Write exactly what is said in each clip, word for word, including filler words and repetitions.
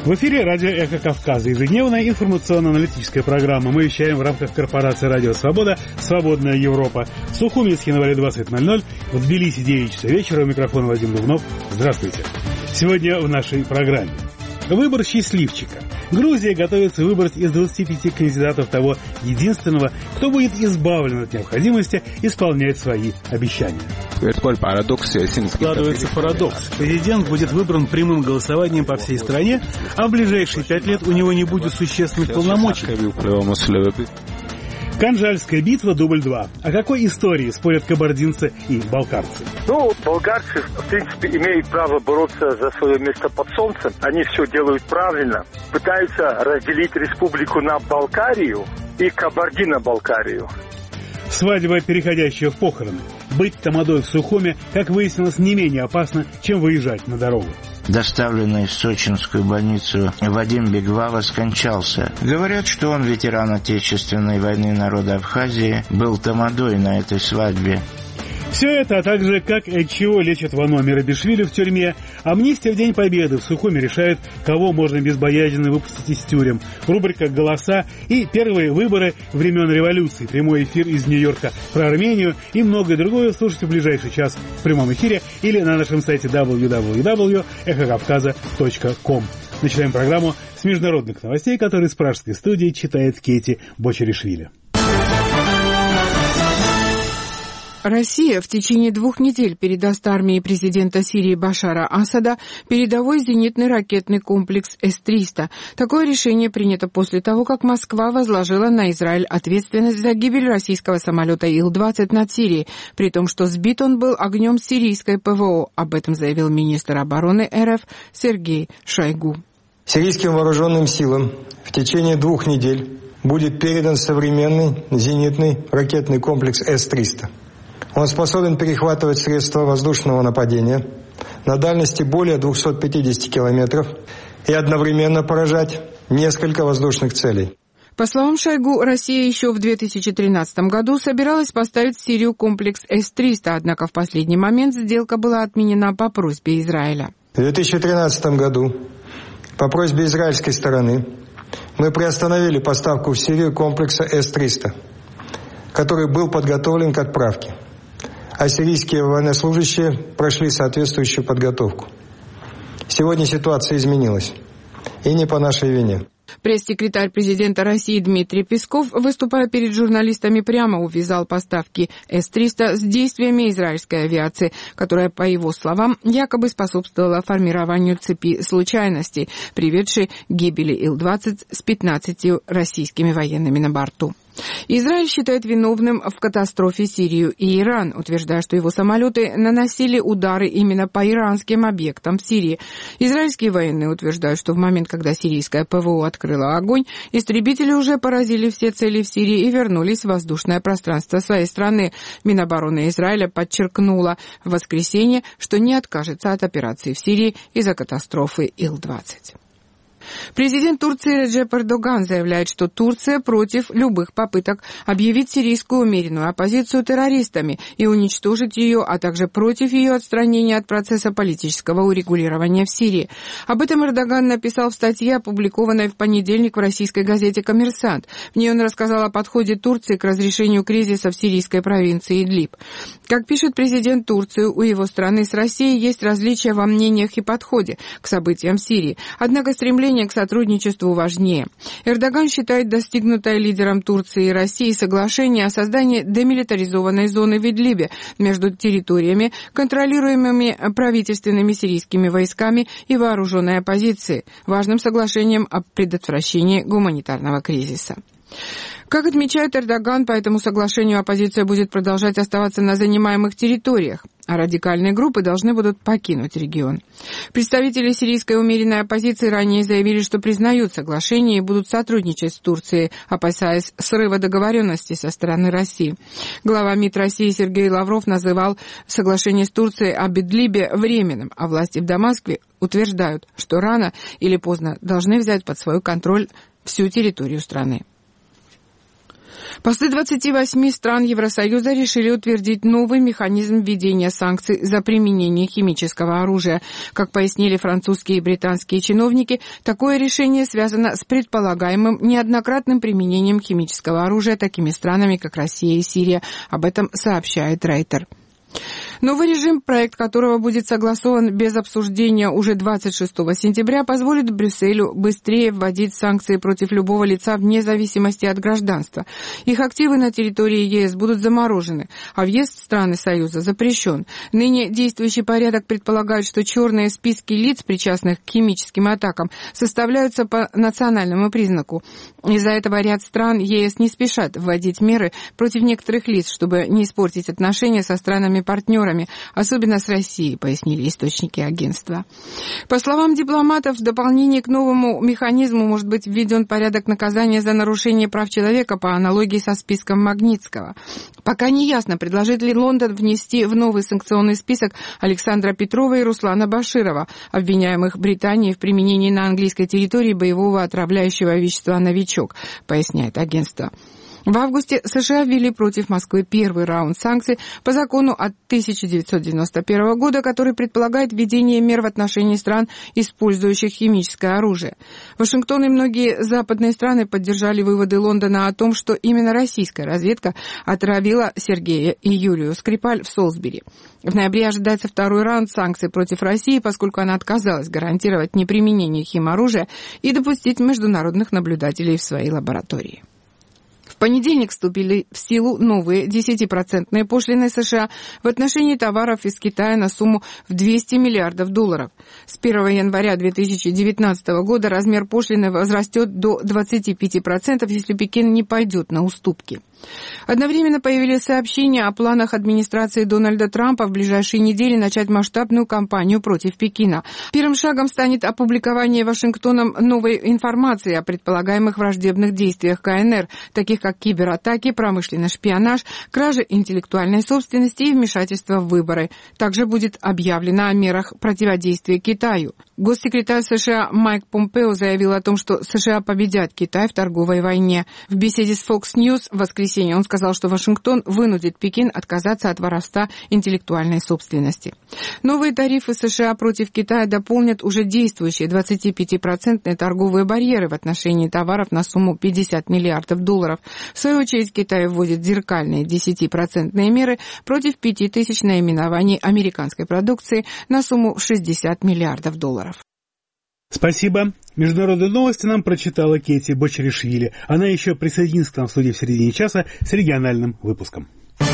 В эфире радио «Эхо Кавказа», ежедневная информационно-аналитическая программа. Мы вещаем в рамках корпорации «Радио Свобода», «Свободная Европа». В Сухуми, Схинвале двадцать ноль ноль, в Тбилиси девять часов вечера. У микрофона Вадим Дубнов. Здравствуйте. Сегодня в нашей программе выбор счастливчика. Грузия готовится выбрать из двадцати пяти кандидатов того единственного, кто будет избавлен от необходимости исполнять свои обещания. Складывается парадокс. Президент будет выбран прямым голосованием по всей стране, а в ближайшие пять лет у него не будет существенных полномочий. Канжальская битва, дубль два. О какой истории спорят кабардинцы и балкарцы? Ну, болгарцы, в принципе, имеют право бороться за свое место под солнцем. Они все делают правильно. Пытаются разделить республику на Балкарию и Кабардино-Балкарию. Свадьба, переходящая в похороны. Быть тамадой в Сухуме, как выяснилось, не менее опасно, чем выезжать на дорогу. Доставленный в сочинскую больницу Вадим Бегвала скончался. Говорят, что он ветеран Отечественной войны народа Абхазии, был тамадой на этой свадьбе. Все это, а также как и от чего лечат Вано Мерабишвили в тюрьме, амнистия в День Победы в Сухуме решает, кого можно безбоязненно выпустить из тюрем, рубрика «Голоса» и первые выборы времен революции, прямой эфир из Нью-Йорка про Армению и многое другое слушайте в ближайший час в прямом эфире или на нашем сайте дабл ю дабл ю дабл ю точка эхо кавказа точка ком. Начинаем программу с международных новостей, которые с пражской студии читает Кейти Бочаришвили. Россия в течение двух недель передаст армии президента Сирии Башара Асада передовой зенитный ракетный комплекс эс триста. Такое решение принято после того, как Москва возложила на Израиль ответственность за гибель российского самолета Ил двадцать над Сирией, при том, что сбит он был огнем сирийской ПВО. Об этом заявил министр обороны эр эф Сергей Шойгу. Сирийским вооруженным силам в течение двух недель будет передан современный зенитный ракетный комплекс эс триста. Он способен перехватывать средства воздушного нападения на дальности более двухсот пятидесяти километров и одновременно поражать несколько воздушных целей. По словам Шойгу, Россия еще в две тысячи тринадцатом году собиралась поставить в Сирию комплекс эс триста, однако в последний момент сделка была отменена по просьбе Израиля. В две тысячи тринадцатом году по просьбе израильской стороны мы приостановили поставку в Сирию комплекса эс триста, который был подготовлен к отправке, а сирийские военнослужащие прошли соответствующую подготовку. Сегодня ситуация изменилась, и не по нашей вине. Пресс-секретарь президента России Дмитрий Песков, выступая перед журналистами, прямо увязал поставки эс триста с действиями израильской авиации, которая, по его словам, якобы способствовала формированию цепи случайностей, приведшей к гибели Ил двадцать с пятнадцатью российскими военными на борту. Израиль считает виновным в катастрофе Сирию и Иран, утверждая, что его самолеты наносили удары именно по иранским объектам в Сирии. Израильские военные утверждают, что в момент, когда сирийская ПВО открыла огонь, истребители уже поразили все цели в Сирии и вернулись в воздушное пространство своей страны. Минобороны Израиля подчеркнула в воскресенье, что не откажется от операции в Сирии из-за катастрофы Ил двадцать. Президент Турции Реджеп Эрдоган заявляет, что Турция против любых попыток объявить сирийскую умеренную оппозицию террористами и уничтожить ее, а также против ее отстранения от процесса политического урегулирования в Сирии. Об этом Эрдоган написал в статье, опубликованной в понедельник в российской газете «Коммерсант». В ней он рассказал о подходе Турции к разрешению кризиса в сирийской провинции Идлиб. Как пишет президент Турции, у его страны с Россией есть различия во мнениях и подходе к событиям в Сирии. Однако стремление к сотрудничеству важнее. Эрдоган считает достигнутое лидером Турции и России соглашение о создании демилитаризованной зоны в Идлибе между территориями, контролируемыми правительственными сирийскими войсками и вооруженной оппозицией, важным соглашением о предотвращении гуманитарного кризиса. Как отмечает Эрдоган, по этому соглашению оппозиция будет продолжать оставаться на занимаемых территориях, а радикальные группы должны будут покинуть регион. Представители сирийской умеренной оппозиции ранее заявили, что признают соглашение и будут сотрудничать с Турцией, опасаясь срыва договоренности со стороны России. Глава МИД России Сергей Лавров называл соглашение с Турцией об Идлибе временным, а власти в Дамаске утверждают, что рано или поздно должны взять под свой контроль всю территорию страны. Послы двадцати восьми стран Евросоюза решили утвердить новый механизм введения санкций за применение химического оружия. Как пояснили французские и британские чиновники, такое решение связано с предполагаемым неоднократным применением химического оружия такими странами, как Россия и Сирия. Об этом сообщает Рейтер. Новый режим, проект которого будет согласован без обсуждения уже двадцать шестого сентября, позволит Брюсселю быстрее вводить санкции против любого лица вне зависимости от гражданства. Их активы на территории ЕС будут заморожены, а въезд в страны Союза запрещен. Ныне действующий порядок предполагает, что черные списки лиц, причастных к химическим атакам, составляются по национальному признаку. Из-за этого ряд стран ЕС не спешат вводить меры против некоторых лиц, чтобы не испортить отношения со странами-партнерами, особенно с Россией, пояснили источники агентства. По словам дипломатов, в дополнение к новому механизму может быть введен порядок наказания за нарушение прав человека по аналогии со списком Магнитского. Пока не ясно, предложит ли Лондон внести в новый санкционный список Александра Петрова и Руслана Баширова, обвиняемых Британией в применении на английской территории боевого отравляющего вещества «Новичок», поясняет агентство. В августе США ввели против Москвы первый раунд санкций по закону от тысяча девятьсот девяносто первого года, который предполагает введение мер в отношении стран, использующих химическое оружие. Вашингтон и многие западные страны поддержали выводы Лондона о том, что именно российская разведка отравила Сергея и Юлию Скрипаль в Солсбери. В ноябре ожидается второй раунд санкций против России, поскольку она отказалась гарантировать неприменение химоружия и допустить международных наблюдателей в свои лаборатории. В понедельник вступили в силу новые десятипроцентные пошлины США в отношении товаров из Китая на сумму в двести миллиардов долларов. С первого января две тысячи девятнадцатого года размер пошлины возрастет до двадцати пяти процентов, если Пекин не пойдет на уступки. Одновременно появились сообщения о планах администрации Дональда Трампа в ближайшие недели начать масштабную кампанию против Пекина. Первым шагом станет опубликование Вашингтоном новой информации о предполагаемых враждебных действиях КНР, таких как кибератаки, промышленный шпионаж, кражи интеллектуальной собственности и вмешательство в выборы. Также будет объявлено о мерах противодействия Китаю. Госсекретарь США Майк Помпео заявил о том, что США победят Китай в торговой войне. В беседе с Fox News в воскресенье он сказал, что Вашингтон вынудит Пекин отказаться от воровства интеллектуальной собственности. Новые тарифы США против Китая дополнят уже действующие двадцатипятипроцентные торговые барьеры в отношении товаров на сумму пятьдесят миллиардов долларов. В свою очередь Китай вводит зеркальные десятипроцентные меры против пяти тысяч наименований американской продукции на сумму шестьдесят миллиардов долларов. Спасибо. Международные новости нам прочитала Кети Бочаришвили. Она еще присоединится к нам в студии в середине часа с региональным выпуском.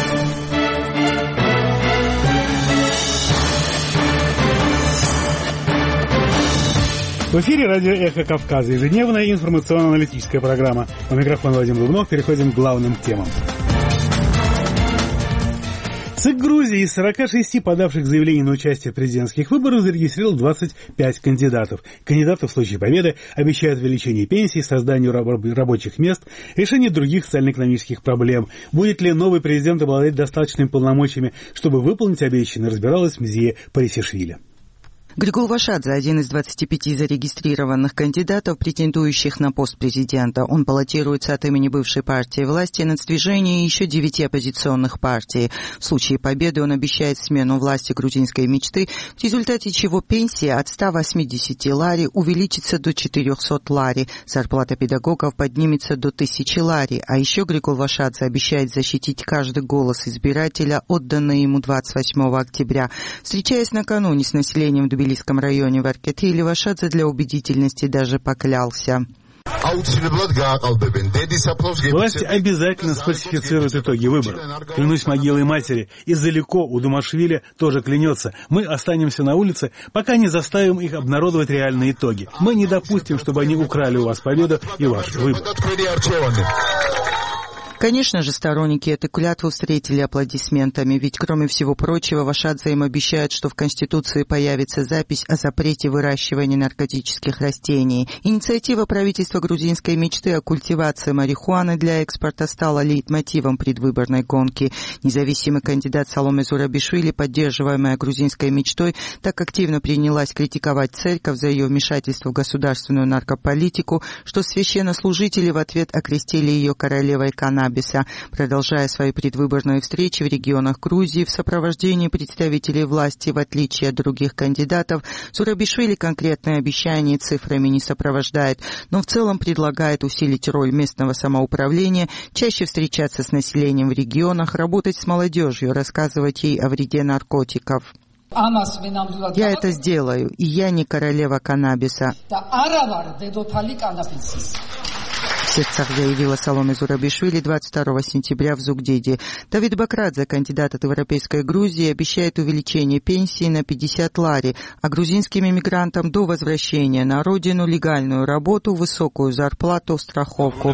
В эфире радио «Эхо Кавказа», ежедневная информационно-аналитическая программа. У микрофона Вадим Дубнов. Переходим к главным темам. ЦИК Грузии из сорока шести подавших заявлений на участие в президентских выборах зарегистрировал двадцать пять кандидатов. Кандидаты в случае победы обещают увеличение пенсий, создание рабочих мест, решение других социально-экономических проблем. Будет ли новый президент обладать достаточными полномочиями, чтобы выполнить обещанное, разбиралась Мзия Парисишвили. Григол Вашадзе – один из двадцати пяти зарегистрированных кандидатов, претендующих на пост президента. Он баллотируется от имени бывшей партии власти «Нацдвижение» и еще девяти оппозиционных партий. В случае победы он обещает смену власти грузинской мечты, в результате чего пенсия от ста восьмидесяти лари увеличится до четырехсот лари, зарплата педагогов поднимется до тысячи лари. А еще Григол Вашадзе обещает защитить каждый голос избирателя, отданный ему двадцать восьмого октября. Встречаясь накануне с населением в Тбилисском районе в Аркетиле, Вашадзе для убедительности даже поклялся. Власти обязательно сфальсифицируют итоги выборов. Клянусь могилой матери. Из-далеко у Думашвили тоже клянется. Мы останемся на улице, пока не заставим их обнародовать реальные итоги. Мы не допустим, чтобы они украли у вас победу и ваш выбор. Конечно же, сторонники этой клятвы встретили аплодисментами, ведь, кроме всего прочего, Вашадзе им обещает, что в Конституции появится запись о запрете выращивания наркотических растений. Инициатива правительства грузинской мечты о культивации марихуаны для экспорта стала лейтмотивом предвыборной гонки. Независимый кандидат Саломе Зурабишвили, поддерживаемая грузинской мечтой, так активно принялась критиковать церковь за ее вмешательство в государственную наркополитику, что священнослужители в ответ окрестили ее королевой канабиса. каннабиса. Продолжая свои предвыборные встречи в регионах Грузии в сопровождении представителей власти, в отличие от других кандидатов, Зурабишвили конкретные обещания и цифрами не сопровождает, но в целом предлагает усилить роль местного самоуправления, чаще встречаться с населением в регионах, работать с молодежью, рассказывать ей о вреде наркотиков. Я это сделаю, и я не королева каннабиса. В сердцах заявила Саломе Зурабишвили двадцать второго сентября в Зугдиде. Давид Бакрадзе, кандидат от Европейской Грузии, обещает увеличение пенсии на пятьдесят лари, а грузинским иммигрантам до возвращения на родину легальную работу, высокую зарплату, страховку.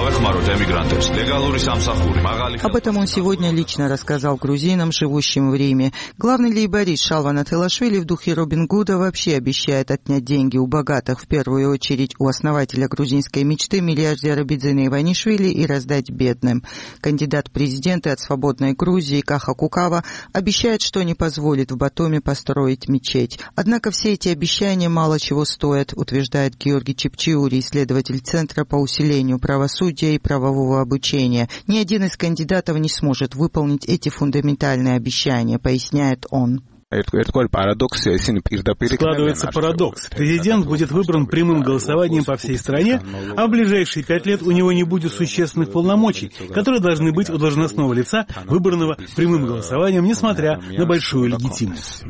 Об этом он сегодня лично рассказал грузинам, живущим в Риме. Главный лейборист Шалван Ателашвили в духе Робин Гуда вообще обещает отнять деньги у богатых, в первую очередь у основателя грузинской мечты, миллиардера Бидзина Иванишвили, и раздать бедным. Кандидат в президенты от «Свободной Грузии» Каха Кукава обещает, что не позволит в Батуми построить мечеть. Однако все эти обещания мало чего стоят, утверждает Георгий Чепчиури, исследователь Центра по усилению правосудия и правового обучения. Ни один из кандидатов не сможет выполнить эти фундаментальные обещания, поясняет он. Складывается парадокс. Президент будет выбран прямым голосованием по всей стране, а в ближайшие пять лет у него не будет существенных полномочий, которые должны быть у должностного лица, выбранного прямым голосованием, несмотря на большую легитимность.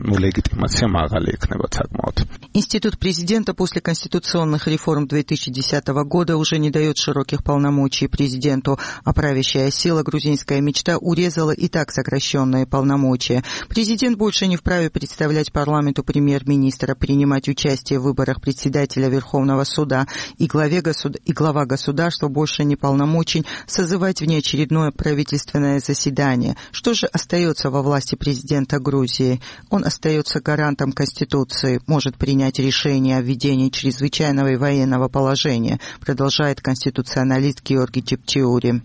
Институт президента после конституционных реформ две тысячи десятого года уже не дает широких полномочий президенту, а правящая сила «Грузинская мечта» урезала и так сокращенные полномочия. Президент больше не вправе представлять парламенту премьер-министра, принимать участие в выборах председателя Верховного суда, и, главе государ... и глава государства больше не полномочен созывать внеочередное правительственное заседание. Что же остается во власти президента Грузии? Он остается гарантом Конституции, может принять решение о введении чрезвычайного и военного положения, продолжает конституционалист Георгий Чепчиури.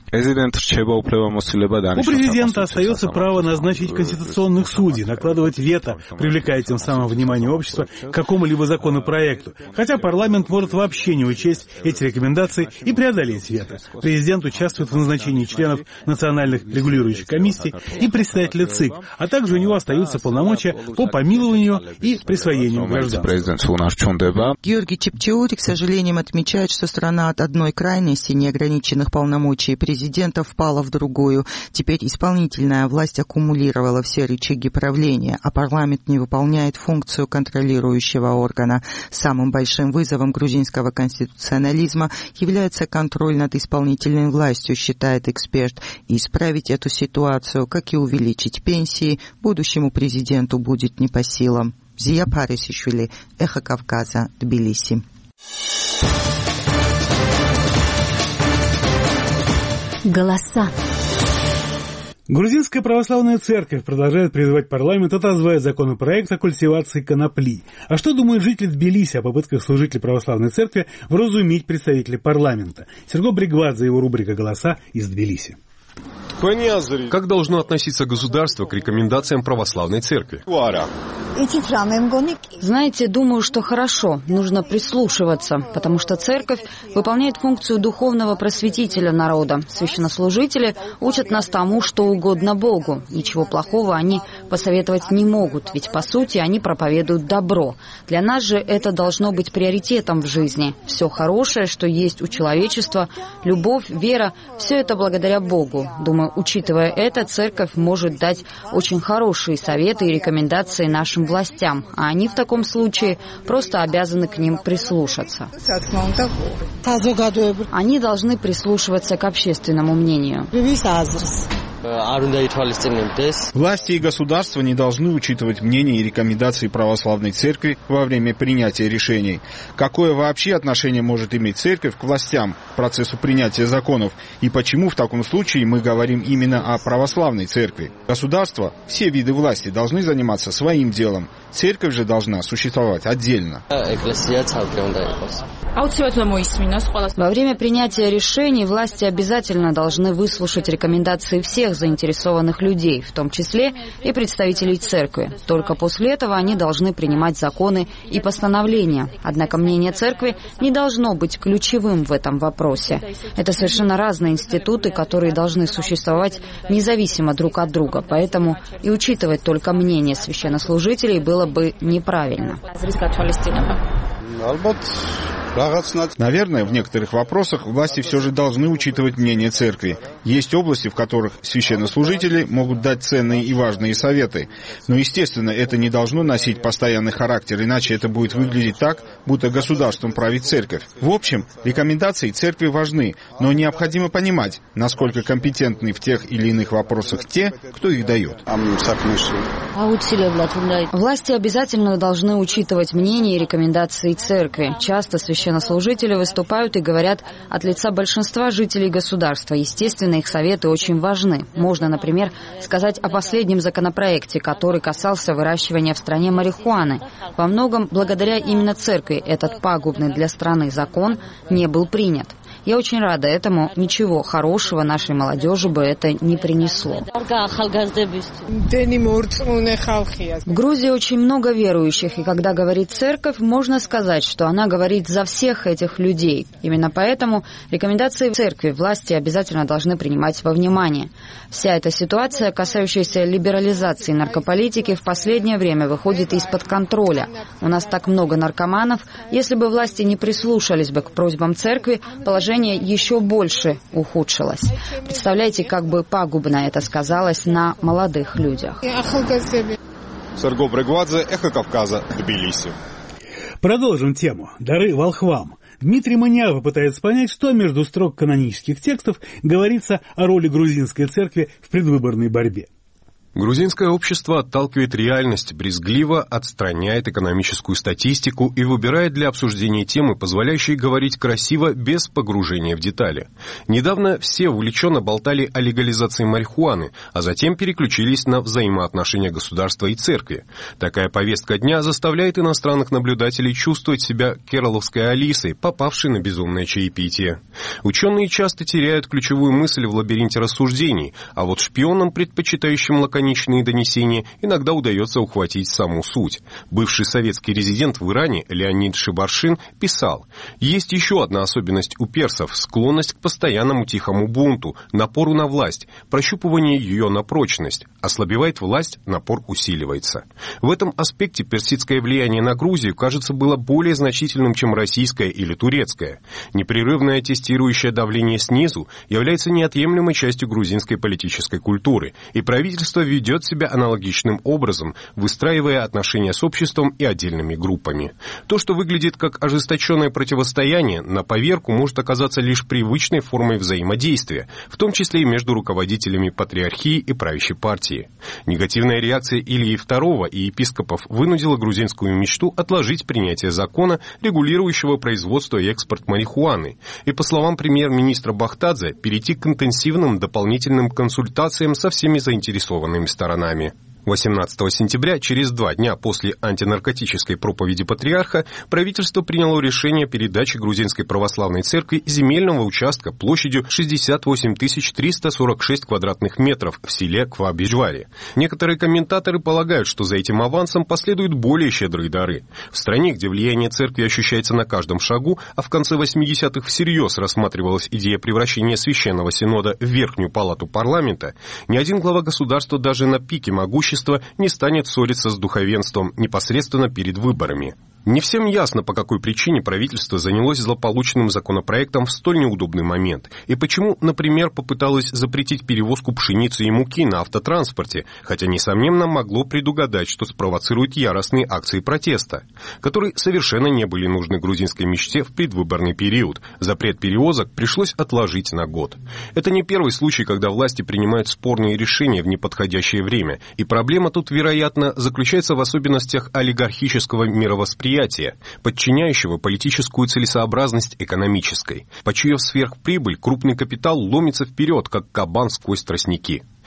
У президента остается право назначить конституционных судей, накладывать вето, привлекая тем самым внимание общества к какому-либо законопроекту, хотя парламент может вообще не учесть эти рекомендации и преодолеть вето. Президент участвует в назначении членов национальных регулирующих комиссий и председателя ЦИК, а также у него остаются полномочия по помилованию и присвоению гражданства. Георгий Чепчиури, к сожалению, отмечает, что страна от одной крайности неограниченных полномочий президента впала в другую. Теперь исполнительная власть аккумулировала все рычаги правления, а парламент не выполняет функцию контролирующего органа. Самым большим вызовом грузинского конституционализма является контроль над исполнительной властью, считает эксперт. И исправить эту ситуацию, как и увеличить пенсии, будущему президенту будет не по силам. Зия Парисишвили, Эхо Кавказа, Тбилиси. Голоса. Грузинская православная церковь продолжает призывать парламент отозвать законопроект о культивации конопли. А что думают жители Тбилиси о попытках служителей православной церкви вразумить представителей парламента? Серго Бригвадзе, его рубрика «Голоса» из Тбилиси. Как должно относиться государство к рекомендациям православной церкви? Знаете, думаю, что хорошо. Нужно прислушиваться, потому что церковь выполняет функцию духовного просветителя народа. Священнослужители учат нас тому, что угодно Богу. Ничего плохого они посоветовать не могут, ведь по сути они проповедуют добро. Для нас же это должно быть приоритетом в жизни. Все хорошее, что есть у человечества, любовь, вера, все это благодаря Богу. Думаю, учитывая это, церковь может дать очень хорошие советы и рекомендации нашим властям, а они в таком случае просто обязаны к ним прислушаться. Они должны прислушиваться к общественному мнению. Власти и государства не должны учитывать мнения и рекомендации православной церкви во время принятия решений. Какое вообще отношение может иметь церковь к властям, к процессу принятия законов, и почему в таком случае мы говорим именно о православной церкви? Государство, все виды власти должны заниматься своим делом. Церковь же должна существовать отдельно. Во время принятия решений власти обязательно должны выслушать рекомендации всех заинтересованных людей, в том числе и представителей церкви. Только после этого они должны принимать законы и постановления. Однако мнение церкви не должно быть ключевым в этом вопросе. Это совершенно разные институты, которые должны существовать независимо друг от друга. Поэтому и учитывать только мнение священнослужителей было бы неправильно. Наверное, в некоторых вопросах власти все же должны учитывать мнение церкви. Есть области, в которых священнослужители могут дать ценные и важные советы. Но, естественно, это не должно носить постоянный характер, иначе это будет выглядеть так, будто государством правит церковь. В общем, рекомендации церкви важны, но необходимо понимать, насколько компетентны в тех или иных вопросах те, кто их дает. Власти обязательно должны учитывать мнение и рекомендации церкви. Часто священнослужители выступают и говорят от лица большинства жителей государства. Естественно, их советы очень важны. Можно, например, сказать о последнем законопроекте, который касался выращивания в стране марихуаны. Во многом благодаря именно церкви этот пагубный для страны закон не был принят. Я очень рада этому. Ничего хорошего нашей молодежи бы это не принесло. В Грузии очень много верующих, и когда говорит церковь, можно сказать, что она говорит за всех этих людей. Именно поэтому рекомендации церкви власти обязательно должны принимать во внимание. Вся эта ситуация, касающаяся либерализации наркополитики, в последнее время выходит из-под контроля. У нас так много наркоманов. Если бы власти не прислушались бы к просьбам церкви, положение еще больше ухудшилось. Представляете, как бы пагубно это сказалось на молодых людях. Серго Брегвадзе, Эхо Кавказа, Тбилиси. Продолжим тему. Дары волхвам. Дмитрий Манява пытается понять, что между строк канонических текстов говорится о роли грузинской церкви в предвыборной борьбе. Грузинское общество отталкивает реальность, брезгливо отстраняет экономическую статистику и выбирает для обсуждения темы, позволяющие говорить красиво, без погружения в детали. Недавно все увлеченно болтали о легализации марихуаны, а затем переключились на взаимоотношения государства и церкви. Такая повестка дня заставляет иностранных наблюдателей чувствовать себя кероловской Алисой, попавшей на безумное чаепитие. Ученые часто теряют ключевую мысль в лабиринте рассуждений, а вот шпионам, предпочитающим лаконичные донесения, иногда удается ухватить саму суть. Бывший советский резидент в Иране Леонид Шибаршин писал: «Есть еще одна особенность у персов – склонность к постоянному тихому бунту, напору на власть, прощупывание ее на прочность. Ослабевает власть, напор усиливается». В этом аспекте персидское влияние на Грузию, кажется, было более значительным, чем российское или турецкое. Непрерывное тестирующее давление снизу является неотъемлемой частью грузинской политической культуры, и правительство ведет себя аналогичным образом, выстраивая отношения с обществом и отдельными группами. То, что выглядит как ожесточенное противостояние, на поверку может оказаться лишь привычной формой взаимодействия, в том числе и между руководителями патриархии и правящей партии. Негативная реакция Ильи второго и епископов вынудила грузинскую мечту отложить принятие закона, регулирующего производство и экспорт марихуаны, и, по словам премьер-министра Бахтадзе, перейти к интенсивным дополнительным консультациям со всеми заинтересованными сторонами. восемнадцатого сентября, через два дня после антинаркотической проповеди патриарха, правительство приняло решение о передаче грузинской православной церкви земельного участка площадью шестьдесят восемь тысяч триста сорок шесть квадратных метров в селе Ква-Бижвари. Некоторые комментаторы полагают, что за этим авансом последуют более щедрые дары. В стране, где влияние церкви ощущается на каждом шагу, а в конце восьмидесятых всерьез рассматривалась идея превращения Священного Синода в Верхнюю Палату парламента, ни один глава государства даже на пике могущества не станет ссориться с духовенством непосредственно перед выборами. Не всем ясно, по какой причине правительство занялось злополучным законопроектом в столь неудобный момент, и почему, например, попыталось запретить перевозку пшеницы и муки на автотранспорте, хотя, несомненно, могло предугадать, что спровоцирует яростные акции протеста, которые совершенно не были нужны грузинской мечте в предвыборный период. Запрет перевозок пришлось отложить на год. Это не первый случай, когда власти принимают спорные решения в неподходящее время, и проблема тут, вероятно, заключается в особенностях олигархического мировосприятия, подчиняющего политическую целесообразность экономической. Почуяв сверхприбыль, крупный капитал ломится вперед, как кабан сквозь тростники.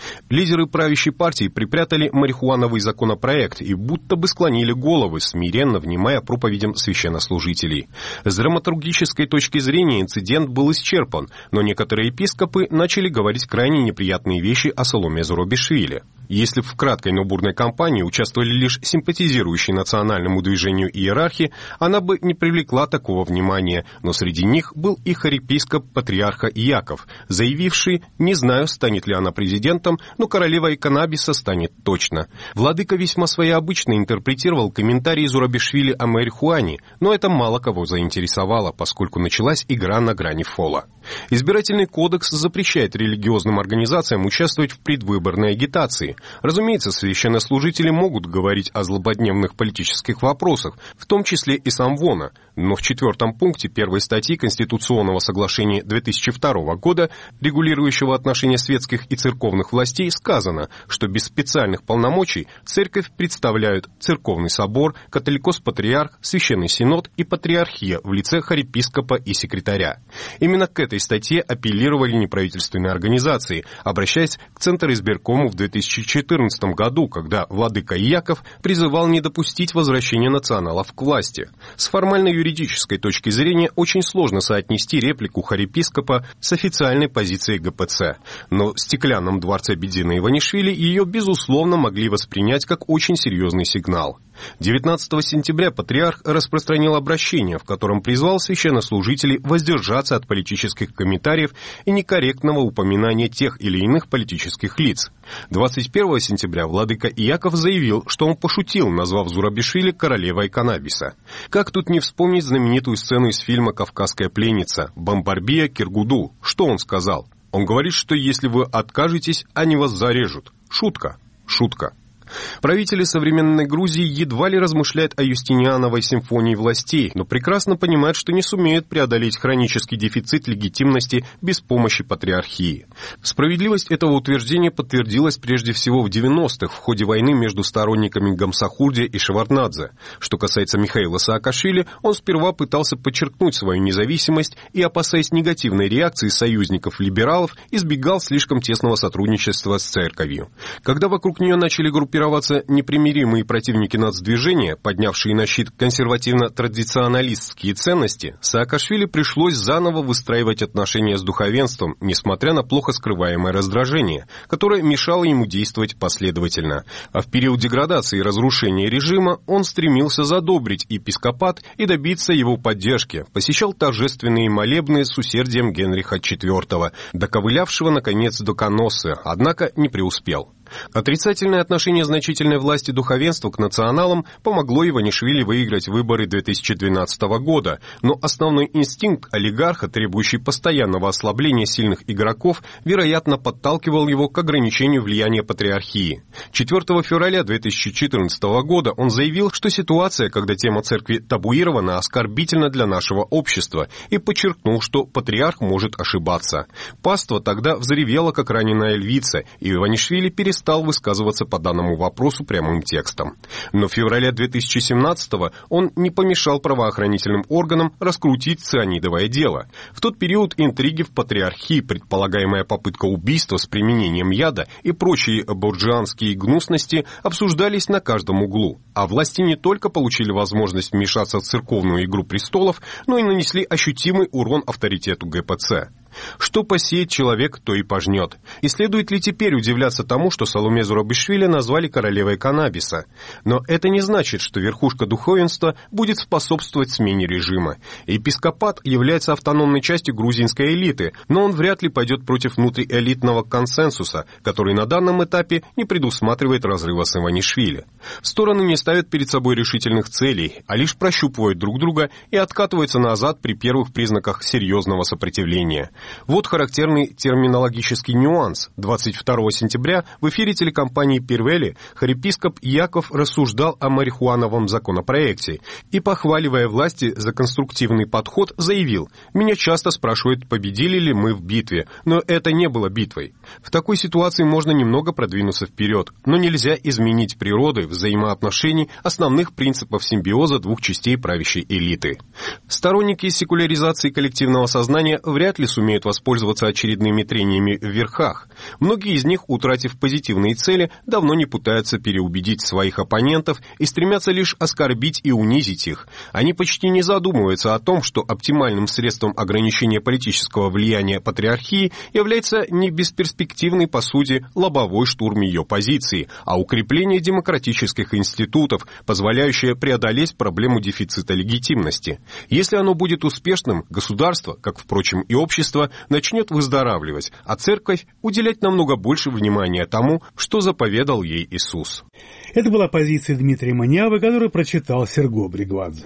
Лидеры правящей партии припрятали марихуановый законопроект и будто бы склонили головы, смиренно внимая проповедям священнослужителей. С драматургической точки зрения инцидент был исчерпан, но некоторые епископы начали говорить крайне неприятные вещи о Саломе Зурабишвили. Если в краткой, но бурной кампании участвовали лишь симпатизирующие национальному движению иерархи, она бы не привлекла такого внимания, но среди них был и архиепископ патриарха Иаков, заявивший: «Не знаю, станет ли она президентом, но королевой каннабиса станет точно». Владыка весьма своеобычно интерпретировал комментарии Зурабишвили о марихуане, но это мало кого заинтересовало, поскольку началась игра на грани фола. Избирательный кодекс запрещает религиозным организациям участвовать в предвыборной агитации. Разумеется, священнослужители могут говорить о злободневных политических вопросах, в том числе и самвона, но в четвертом пункте первой статьи Конституционного соглашения две тысячи второго года, регулирующего отношения светских и церковных властей, сказано, что без специальных полномочий церковь представляют церковный собор, католикос-патриарх, священный синод и патриархия в лице архиепископа и секретаря. Именно к этой статье апеллировали неправительственные организации, обращаясь к Центризбиркому в две тысячи четырнадцатом году, когда владыка Иаков призывал не допустить возвращения националов к власти. С формально-юридической точки зрения очень сложно соотнести реплику архиепископа с официальной позицией ГПЦ, но в Стеклянном дворце Бедзина Иванишвили ее, безусловно, могли воспринять как очень серьезный сигнал. девятнадцатого сентября патриарх распространил обращение, в котором призвал священнослужителей воздержаться от политических комментариев и некорректного упоминания тех или иных политических лиц. двадцать первого сентября владыка Иаков заявил, что он пошутил, назвав Зурабишвили королевой каннабиса. Как тут не вспомнить знаменитую сцену из фильма «Кавказская пленница» Бамбарбия Киргуду? Что он сказал? Он говорит, что если вы откажетесь, они вас зарежут. Шутка, шутка. Правители современной Грузии едва ли размышляют о Юстиниановой симфонии властей, но прекрасно понимают, что не сумеют преодолеть хронический дефицит легитимности без помощи патриархии. Справедливость этого утверждения подтвердилась прежде всего в девяностых в ходе войны между сторонниками Гамсахурди и Шеварднадзе. Что касается Михаила Саакашвили, он сперва пытался подчеркнуть свою независимость и, опасаясь негативной реакции союзников-либералов, избегал слишком тесного сотрудничества с церковью. Когда вокруг нее начали группироваться непримиримые противники нацдвижения, поднявшие на щит консервативно-традиционалистские ценности, Саакашвили пришлось заново выстраивать отношения с духовенством, несмотря на плохо скрываемое раздражение, которое мешало ему действовать последовательно. А в период деградации и разрушения режима он стремился задобрить епископат и добиться его поддержки, посещал торжественные молебны с усердием Генриха четвёртого, доковылявшего, наконец, до Каноссы, однако не преуспел. Отрицательное отношение значительной власти духовенства к националам помогло Иванишвили выиграть выборы две тысячи двенадцатого года, но основной инстинкт олигарха, требующий постоянного ослабления сильных игроков, вероятно, подталкивал его к ограничению влияния патриархии. четвёртого февраля две тысячи четырнадцатого года он заявил, что ситуация, когда тема церкви табуирована, оскорбительна для нашего общества, и подчеркнул, что патриарх может ошибаться. Паства тогда взревела, как раненая львица, и Иванишвили перестал стал высказываться по данному вопросу прямым текстом. Но в феврале две тысячи семнадцатого он не помешал правоохранительным органам раскрутить цианидовое дело. В тот период интриги в патриархии, предполагаемая попытка убийства с применением яда и прочие буржуазские гнусности обсуждались на каждом углу. А власти не только получили возможность вмешаться в церковную игру престолов, но и нанесли ощутимый урон авторитету ГПЦ. Что посеет человек, то и пожнет. И следует ли теперь удивляться тому, что Саломе Зурабишвили назвали королевой каннабиса? Но это не значит, что верхушка духовенства будет способствовать смене режима. Епископат является автономной частью грузинской элиты, но он вряд ли пойдет против внутриэлитного консенсуса, который на данном этапе не предусматривает разрыва с Иванишвили. Стороны не ставят перед собой решительных целей, а лишь прощупывают друг друга и откатываются назад при первых признаках серьезного сопротивления. Вот характерный терминологический нюанс. двадцать второго сентября в эфире телекомпании «Пирвели» архиепископ Иаков рассуждал о марихуановом законопроекте и, похваливая власти за конструктивный подход, заявил: «Меня часто спрашивают, победили ли мы в битве, но это не было битвой. В такой ситуации можно немного продвинуться вперед, но нельзя изменить природы взаимоотношений основных принципов симбиоза двух частей правящей элиты». Сторонники секуляризации коллективного сознания вряд ли сумеют сумеют воспользоваться очередными трениями в верхах. Многие из них, утратив позитивные цели, давно не пытаются переубедить своих оппонентов и стремятся лишь оскорбить и унизить их. Они почти не задумываются о том, что оптимальным средством ограничения политического влияния патриархии является не бесперспективный, по сути, лобовой штурм ее позиции, а укрепление демократических институтов, позволяющее преодолеть проблему дефицита легитимности. Если оно будет успешным, государство, как, впрочем, и общество, начнет выздоравливать, а церковь уделять намного больше внимания тому, что заповедал ей Иисус. Это была позиция Дмитрия Манявы, которую прочитал Серго Бригвадзе.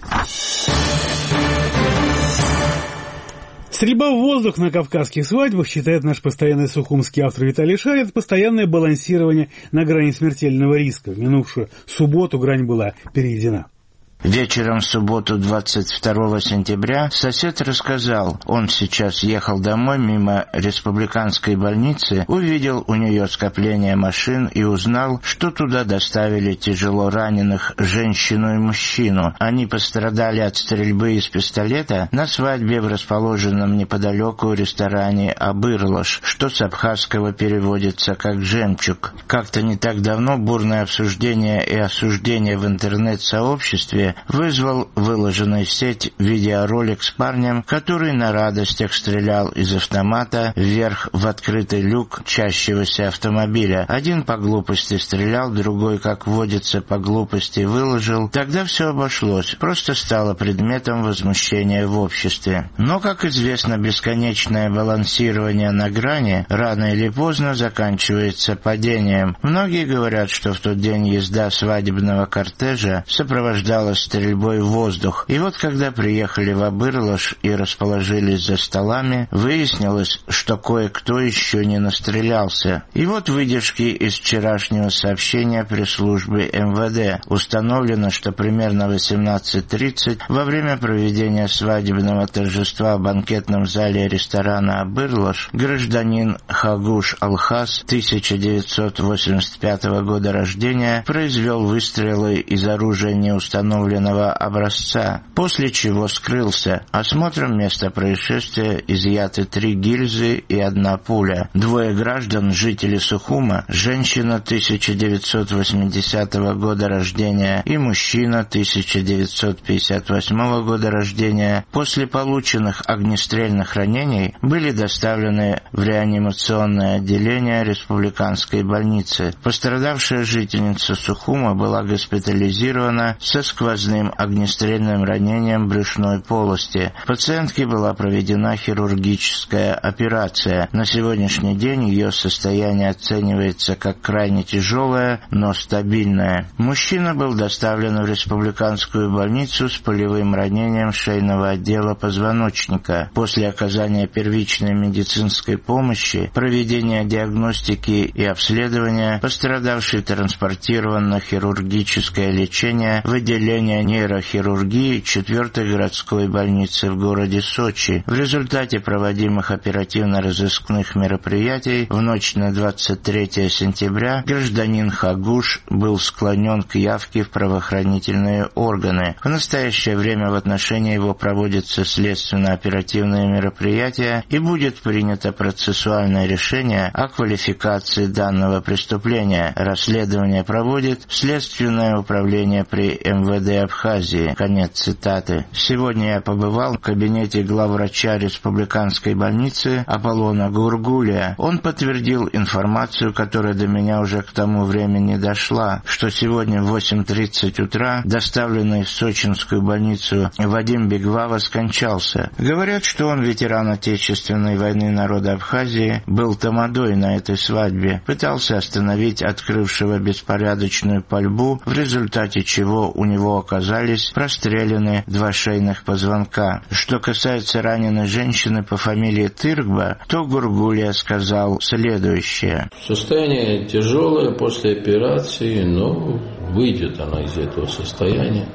Стрельба в воздух на кавказских свадьбах, считает наш постоянный сухумский автор Виталий Шарин, постоянное балансирование на грани смертельного риска. В минувшую субботу грань была перейдена. Вечером в субботу двадцать второго сентября сосед рассказал, он сейчас ехал домой мимо республиканской больницы, увидел у нее скопление машин и узнал, что туда доставили тяжело раненых женщину и мужчину. Они пострадали от стрельбы из пистолета на свадьбе в расположенном неподалеку ресторане «Абырлаш», что с абхазского переводится как «жемчуг». Как-то не так давно бурное обсуждение и осуждение в интернет-сообществе вызвал выложенный в сеть видеоролик с парнем, который на радостях стрелял из автомата вверх в открытый люк чащегося автомобиля. Один по глупости стрелял, другой, как водится, по глупости выложил. Тогда все обошлось, просто стало предметом возмущения в обществе. Но, как известно, бесконечное балансирование на грани рано или поздно заканчивается падением. Многие говорят, что в тот день езда свадебного кортежа сопровождалась стрельбой в воздух. И вот когда приехали в Абырлаш и расположились за столами, выяснилось, что кое-кто еще не настрелялся. И вот выдержки из вчерашнего сообщения пресс-службы эм вэ дэ. Установлено, что примерно в восемнадцать тридцать во время проведения свадебного торжества в банкетном зале ресторана «Абырлаш» гражданин Хагуш Алхас, тысяча девятьсот восемьдесят пятого года рождения, произвел выстрелы из оружия неустановленного образца, после чего скрылся. Осмотром места происшествия изъяты три гильзы и одна пуля. Двое граждан, жители Сухума, женщина тысяча девятьсот восьмидесятого года рождения и мужчина тысяча девятьсот пятьдесят восьмого года рождения, после полученных огнестрельных ранений были доставлены в реанимационное отделение республиканской больницы. Пострадавшая жительница Сухума была госпитализирована со сквозным огнестрельным ранением брюшной полости. Пациентке была проведена хирургическая операция. На сегодняшний день ее состояние оценивается как крайне тяжелое, но стабильное. Мужчина был доставлен в республиканскую больницу с пулевым ранением шейного отдела позвоночника. После оказания первичной медицинской помощи, проведения диагностики и обследования, пострадавший транспортирован на хирургическое лечение в отделение нейрохирургии четвертой городской больницы в городе Сочи. В результате проводимых оперативно-розыскных мероприятий в ночь на двадцать третье сентября гражданин Хагуш был склонен к явке в правоохранительные органы. В настоящее время в отношении его проводятся следственно-оперативные мероприятия и будет принято процессуальное решение о квалификации данного преступления. Расследование проводит Следственное управление при эм вэ дэ Абхазии. Конец цитаты. Сегодня я побывал в кабинете главврача республиканской больницы Аполлона Гургулия. Он подтвердил информацию, которая до меня уже к тому времени дошла, что сегодня в восемь тридцать утра доставленный в сочинскую больницу Вадим Бегвава скончался. Говорят, что он ветеран Отечественной войны народа Абхазии, был тамадой на этой свадьбе, пытался остановить открывшего беспорядочную пальбу, в результате чего у него оказались прострелены два шейных позвонка. Что касается раненой женщины по фамилии Тыргба, то Гургулия сказал следующее. Состояние тяжелое после операции, но выйдет она из этого состояния.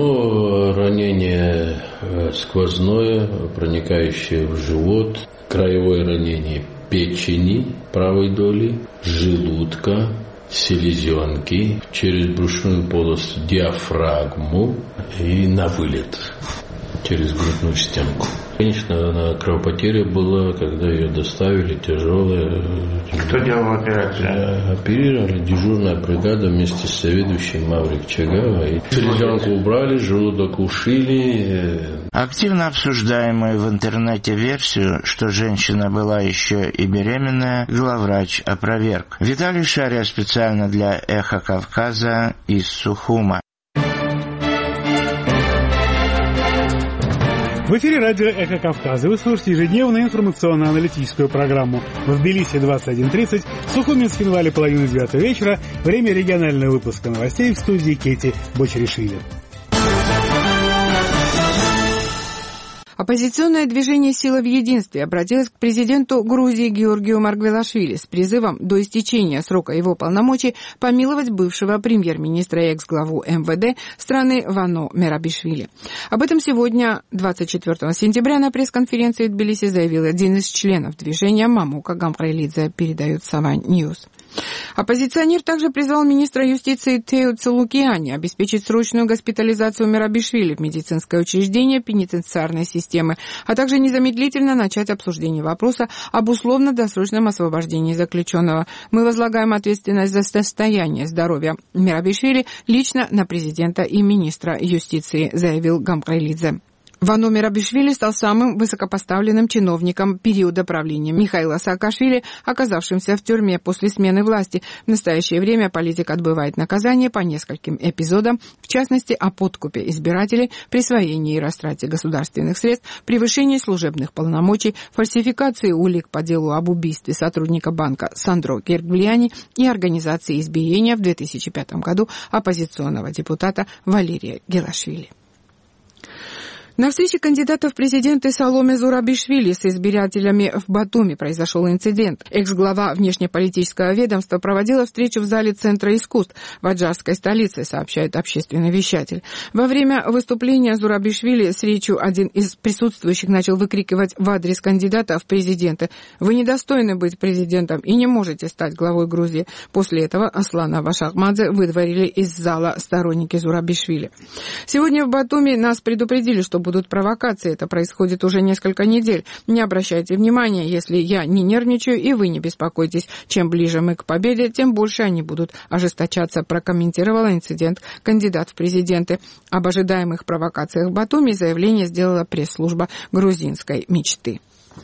Но ранение сквозное, проникающее в живот, краевое ранение печени правой доли, желудка, селезенки, через брюшную полость диафрагму и на вылет через грудную стенку. Конечно, кровопотеря была, когда ее доставили, тяжелая. Кто делал операцию? Оперировали дежурная бригада вместе с соведущим Маврик Чагава. Селезенку убрали, желудок ушили. Активно обсуждаемую в интернете версию, что женщина была еще и беременная, главврач опроверг. Виталий Шария специально для «Эхо Кавказа» из Сухума. В эфире радио «Эхо Кавказа». Вы слушаете ежедневную информационно-аналитическую программу. В Тбилиси двадцать один тридцать, в Сухуме с Хинвали половина девятого вечера. Время регионального выпуска новостей в студии Кети Бочеришвили. Оппозиционное движение «Сила в единстве» обратилось к президенту Грузии Георгию Маргвелашвили с призывом до истечения срока его полномочий помиловать бывшего премьер-министра и экс-главу эм вэ дэ страны Вано Мерабишвили. Об этом сегодня, двадцать четвёртого сентября, на пресс-конференции в Тбилиси заявил один из членов движения Мамука Гамхрайлидзе, передает Савань Ньюс. Оппозиционер также призвал министра юстиции Тео Целукиани обеспечить срочную госпитализацию Мерабишвили в медицинское учреждение пенитенциарной системы, а также незамедлительно начать обсуждение вопроса об условно-досрочном освобождении заключенного. Мы возлагаем ответственность за состояние здоровья Мерабишвили лично на президента и министра юстиции, заявил Гамхрайлидзе. Вано Мерабишвили стал самым высокопоставленным чиновником периода правления Михаила Саакашвили, оказавшимся в тюрьме после смены власти. В настоящее время политик отбывает наказание по нескольким эпизодам, в частности, о подкупе избирателей, присвоении и растрате государственных средств, превышении служебных полномочий, фальсификации улик по делу об убийстве сотрудника банка Сандро Гергвлиани и организации избиения в две тысячи пятом году оппозиционного депутата Валерия Гелашвили. На встрече кандидатов в президенты Саломе Зурабишвили с избирателями в Батуми произошел инцидент. Экс-глава внешнеполитического ведомства проводила встречу в зале Центра искусств в аджарской столице, сообщает общественный вещатель. Во время выступления Зурабишвили с речью один из присутствующих начал выкрикивать в адрес кандидата в президенты: «Вы недостойны быть президентом и не можете стать главой Грузии». После этого Аслана Вашахмадзе выдворили из зала сторонники Зурабишвили. Сегодня в Батуми нас предупредили, что будут провокации. Это происходит уже несколько недель. Не обращайте внимания, если я не нервничаю и вы не беспокойтесь. Чем ближе мы к победе, тем больше они будут ожесточаться, прокомментировала инцидент кандидат в президенты. Об ожидаемых провокациях в Батуми заявление сделала пресс-служба грузинской мечты.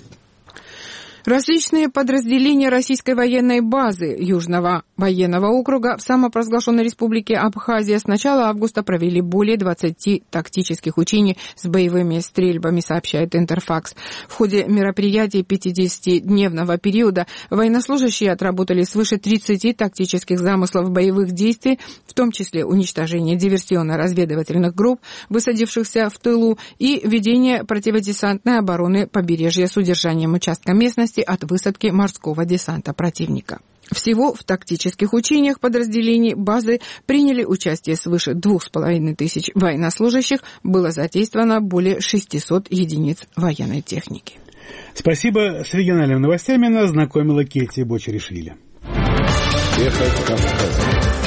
Различные подразделения российской военной базы Южного военного округа в самопровозглашенной республике Абхазия с начала августа провели более двадцати тактических учений с боевыми стрельбами, сообщает Интерфакс. В ходе мероприятий пятидесятидневного периода военнослужащие отработали свыше тридцати тактических замыслов боевых действий, в том числе уничтожение диверсионно-разведывательных групп, высадившихся в тылу, и ведение противодесантной обороны побережья с удержанием участка местности от высадки морского десанта противника. Всего в тактических учениях подразделений базы приняли участие свыше двух с половиной тысяч военнослужащих, было задействовано более шестисот единиц военной техники. Спасибо. С региональными новостями нас знакомила Кети Бочеришвили. Эхо Кавказа.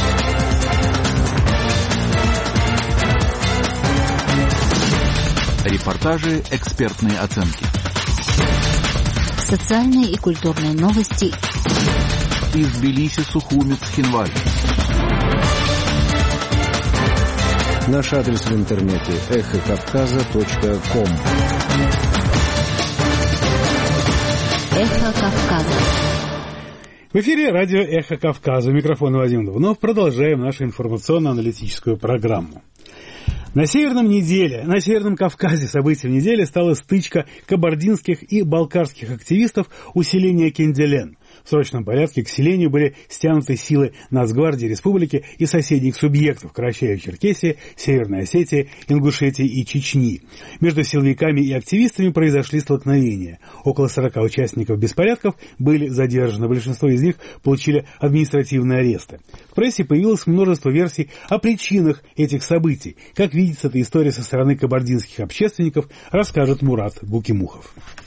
Репортажи, экспертные оценки. Социальные и культурные новости. Из Тбилиси, Сухуми, Цхинвали. Наш адрес в интернете эхо кавказа точка ком. Эхо Кавказа. В эфире радио «Эхо Кавказа». У микрофона Вадим Дубнов. Продолжаем нашу информационно-аналитическую программу. На Северном неделе, на Северном Кавказе событием недели стала стычка кабардинских и балкарских активистов у селения Кенделен. В срочном порядке к селению были стянуты силы Нацгвардии Республики и соседних субъектов Карачаево-Черкесии, Северной Осетии, Ингушетии и Чечни. Между силовиками и активистами произошли столкновения. Около сорока участников беспорядков были задержаны. Большинство из них получили административные аресты. В прессе появилось множество версий о причинах этих событий. Как видится, эта история со стороны кабардинских общественников, расскажет Мурат Букимухов.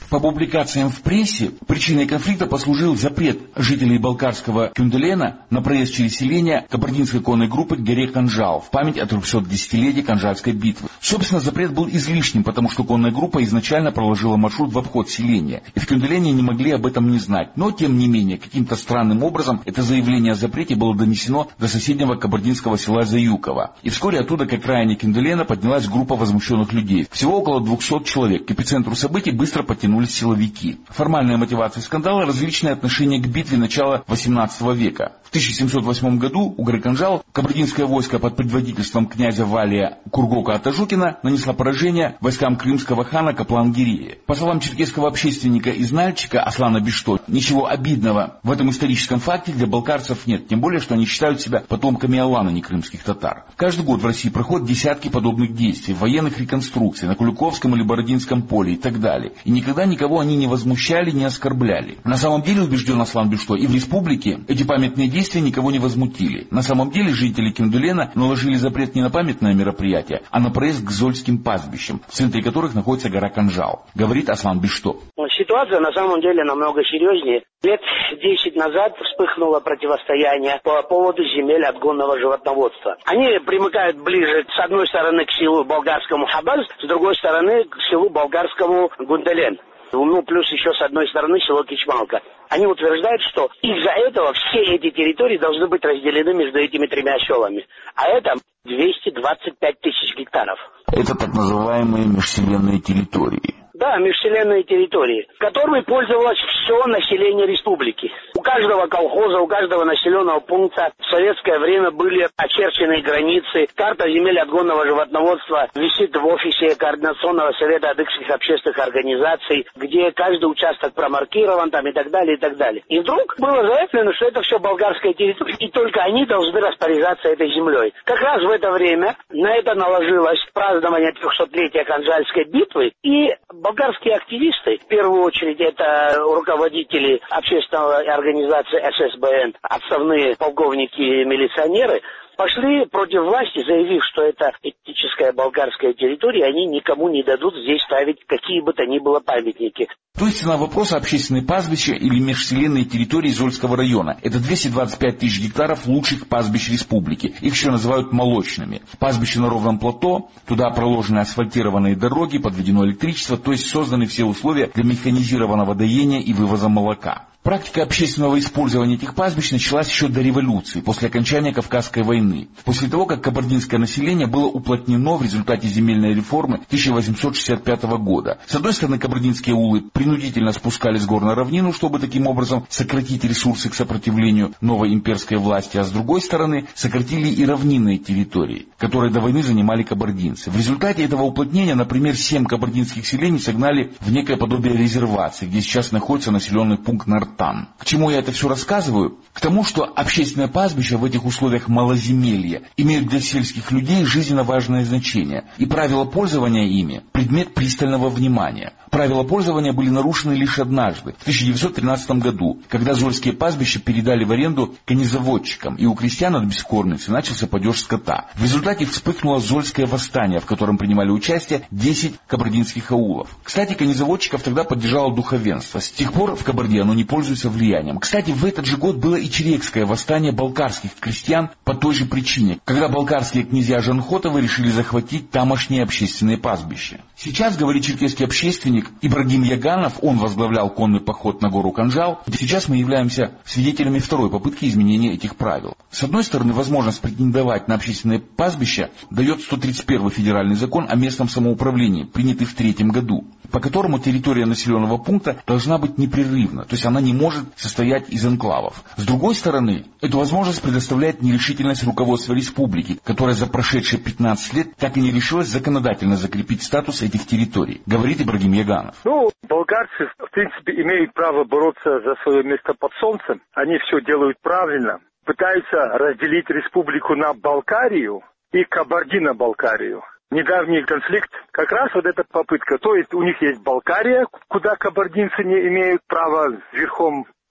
По публикациям в прессе, причиной конфликта послужил запрет жителей Балкарского Кюнделена на проезд через селение кабардинской конной группы к горе Канжал в память о трехсотдесятилетии Канжальской битвы. Собственно, запрет был излишним, потому что конная группа изначально проложила маршрут в обход селения, и в Кюнделене не могли об этом не знать. Но, тем не менее, каким-то странным образом это заявление о запрете было донесено до соседнего кабардинского села Заюково. И вскоре оттуда, к окраине Кюнделена, поднялась группа возмущенных людей. Всего около двухсот человек. К эпицентру событий быстро потянулись силовики. Формальная мотивация скандала – различные отношения к битве начала восемнадцатого века. В тысяча семьсот восьмом году у горы Канжал кабардинское войско под предводительством князя Валия Кургока-Атажукина нанесло поражение войскам крымского хана Каплан-Гирея. По словам черкесского общественника и знальчика Аслана Бишто, ничего обидного в этом историческом факте для балкарцев нет, тем более, что они считают себя потомками Алана, не крымских татар. Каждый год в России проходят десятки подобных действий, военных реконструкций на Куликовском или Бородинском поле и так далее. И никогда никого они не возмущали, не оскорбляли. На самом деле, убежден Аслан Бишто, и в республике эти памятные действия никого не возмутили. На самом деле, жители Кюнделена наложили запрет не на памятное мероприятие, а на проезд к Зольским пастбищам, в центре которых находится гора Канжал, говорит Аслан Бишто. Ситуация на самом деле намного серьезнее. Лет десять назад вспыхнуло противостояние по поводу земель отгонного животноводства. Они примыкают ближе, с одной стороны, к селу болгарскому Хабаз, с другой стороны, к селу болгарскому Гунделен. Ну, плюс еще с одной стороны село Кичмалка. Они утверждают, что из-за этого все эти территории должны быть разделены между этими тремя селами. А это двести двадцать пять тысяч гектаров. Это так называемые межселенные территории. Да, межселенные территории, которыми пользовалось все население республики. У каждого колхоза, у каждого населенного пункта в советское время были очерчены границы. Карта земель отгонного животноводства висит в офисе Координационного совета адыгских общественных организаций, где каждый участок промаркирован там и так далее, и так далее. И вдруг было заявлено, что это все болгарская территория, и только они должны распоряжаться этой землей. Как раз в это время на это наложилось празднование трехсотлетия Канжальской битвы, и болгарские активисты, в первую очередь это руководители общественной организации эс эс бэ эн, отставные полковники-милиционеры, пошли против власти, заявив, что это этническая болгарская территория, и они никому не дадут здесь ставить какие бы то ни было памятники. То есть цена вопроса общественные пастбища или межселенные территории Зольского района. Это двести двадцать пять тысяч гектаров лучших пастбищ республики. Их еще называют молочными. Пастбища на ровном плато, туда проложены асфальтированные дороги, подведено электричество, то есть созданы все условия для механизированного доения и вывоза молока. Практика общественного использования этих пастбищ началась еще до революции, после окончания Кавказской войны, после того, как кабардинское население было уплотнено в результате земельной реформы тысяча восемьсот шестьдесят пятого года. С одной стороны, кабардинские аулы принудительно спускались с гор на равнину, чтобы таким образом сократить ресурсы к сопротивлению новой имперской власти, а с другой стороны, сократили и равнинные территории, которые до войны занимали кабардинцы. В результате этого уплотнения, например, семь кабардинских селений согнали в некое подобие резервации, где сейчас находится населенный пункт Нартан. К чему я это все рассказываю? К тому, что общественное пастбище в этих условиях малоземелья имеют для сельских людей жизненно важное значение, и правила пользования ими – предмет пристального внимания. Правила пользования были нарушены лишь однажды, в тысяча девятьсот тринадцатом году, когда зольские пастбища передали в аренду конезаводчикам, и у крестьян от бескормицы начался падеж скота. В результате вспыхнуло зольское восстание, в котором принимали участие десять кабардинских аулов. Кстати, конезаводчиков тогда поддержало духовенство. С тех пор в Кабарде оно не пользуется влиянием. Кстати, в этот же год было и чирекское восстание балкарских крестьян по той же причине, когда балкарские князья Жанхотовы решили захватить тамошние общественные пастбища. Сейчас, говорит черкесский общественник Ибрагим Яганов, он возглавлял конный поход на гору Канжал. Сейчас мы являемся свидетелями второй попытки изменения этих правил. С одной стороны, возможность претендовать на общественные пастбища дает сто тридцать первый федеральный закон о местном самоуправлении, принятый в третьем году, по которому территория населенного пункта должна быть непрерывна, то есть она не может состоять из энклавов. С другой стороны, эту возможность предоставляет нерешительность руководства республики, которая за прошедшие пятнадцать лет так и не решилась законодательно закрепить статус этих территорий, говорит Ибрагим Яганов. Ну, болгарцы, в принципе, имеют право бороться за свое место под солнцем. Они все делают правильно. Пытаются разделить республику на Балкарию и Кабардино-Балкарию. Недавний конфликт, как раз вот эта попытка. То есть у них есть Балкария, куда кабардинцы не имеют права верхом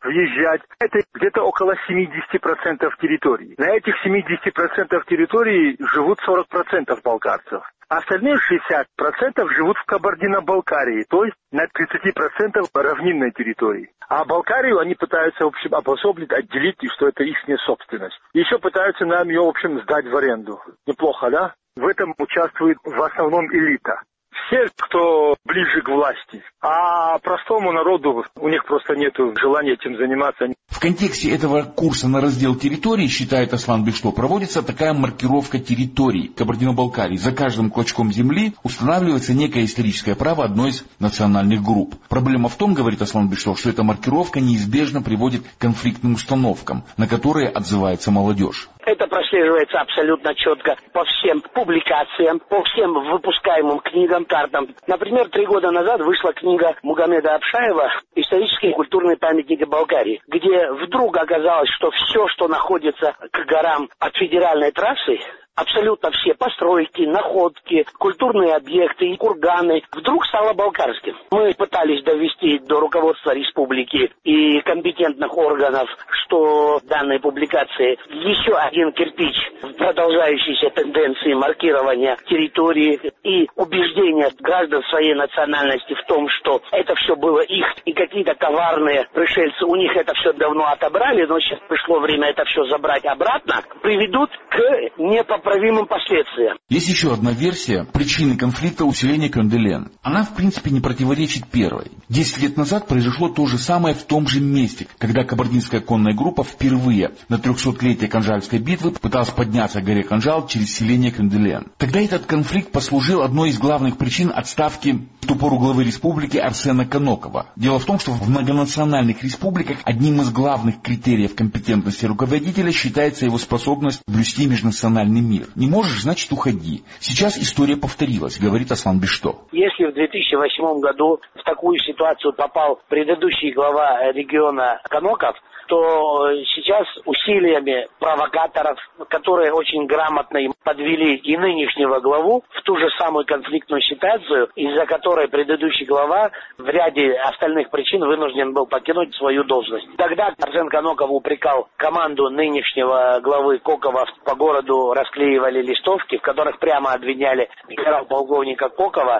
въезжать. Это где-то около семьдесят процентов территории. На этих семьдесят процентов территории живут сорок процентов болгарцев. Остальные шестьдесят процентов живут в Кабардино-Балкарии, то есть на тридцать процентов равнинной территории. А Балкарию они пытаются, в общем, обособлить, отделить, и что это их собственность. Еще пытаются нам ее, в общем, сдать в аренду. Неплохо, да? В этом участвует в основном элита. Все, кто ближе к власти. А простому народу, у них просто нет желания этим заниматься. В контексте этого курса на раздел территории, считает Аслан Бешто, проводится такая маркировка территорий Кабардино-Балкарии. За каждым клочком земли устанавливается некое историческое право одной из национальных групп. Проблема в том, говорит Аслан Бешто, что эта маркировка неизбежно приводит к конфликтным установкам, на которые отзывается молодежь. Это прослеживается абсолютно четко по всем публикациям, по всем выпускаемым книгам, картам. Например, три года назад вышла книга Мугамеда Абшаева «Исторические и культурные памятники Болгарии», где вдруг оказалось, что все, что находится к горам от федеральной трассы, абсолютно все постройки, находки, культурные объекты и курганы вдруг стало болгарским. Мы пытались довести до руководства республики и компетентных органов, что данные публикации еще один кирпич в продолжающейся тенденции маркирования территории и убеждения граждан своей национальности в том, что это все было их, и какие-то коварные пришельцы у них это все давно отобрали, но сейчас пришло время это все забрать обратно, приведут к непоправимым поправимым последствиям. Есть еще одна версия причины конфликта усиления Кёнделен. Она, в принципе, не противоречит первой. Десять лет назад произошло то же самое в том же месте, когда кабардинская конная группа впервые на трехсотлетие Канжальской битвы пыталась подняться к горе Канжал через селение Кёнделен. Тогда этот конфликт послужил одной из главных причин отставки в ту пору главы республики Арсена Канокова. Дело в том, что в многонациональных республиках одним из главных критериев компетентности руководителя считается его способность блюсти межнациональный мир. Не можешь, значит, уходи. Сейчас история повторилась, говорит Аслан Бешто. Если в две тысячи восьмом году в такую ситуацию попал предыдущий глава региона Каноков, то сейчас усилиями провокаторов, которые очень грамотно им подвели и нынешнего главу в ту же самую конфликтную ситуацию, из-за которой предыдущий глава в ряде остальных причин вынужден был покинуть свою должность. Тогда Арсен Каноков упрекал команду нынешнего главы Кокова, по городу расклеивали листовки, в которых прямо обвиняли генерал-полковника Кокова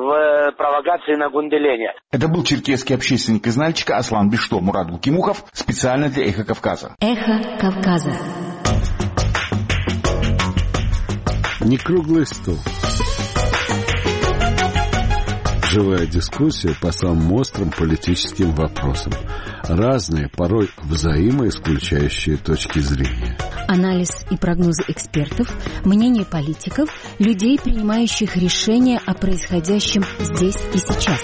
в провокации на Гунделене. Это был черкесский общественник из Нальчика Аслан Бешто. Мурат Гукимухов специально для «Эхо Кавказа». «Эхо Кавказа». Не круглый стол. Живая дискуссия по самым острым политическим вопросам. Разные, порой взаимоисключающие точки зрения. Анализ и прогнозы экспертов, мнение политиков, людей, принимающих решения о происходящем здесь и сейчас.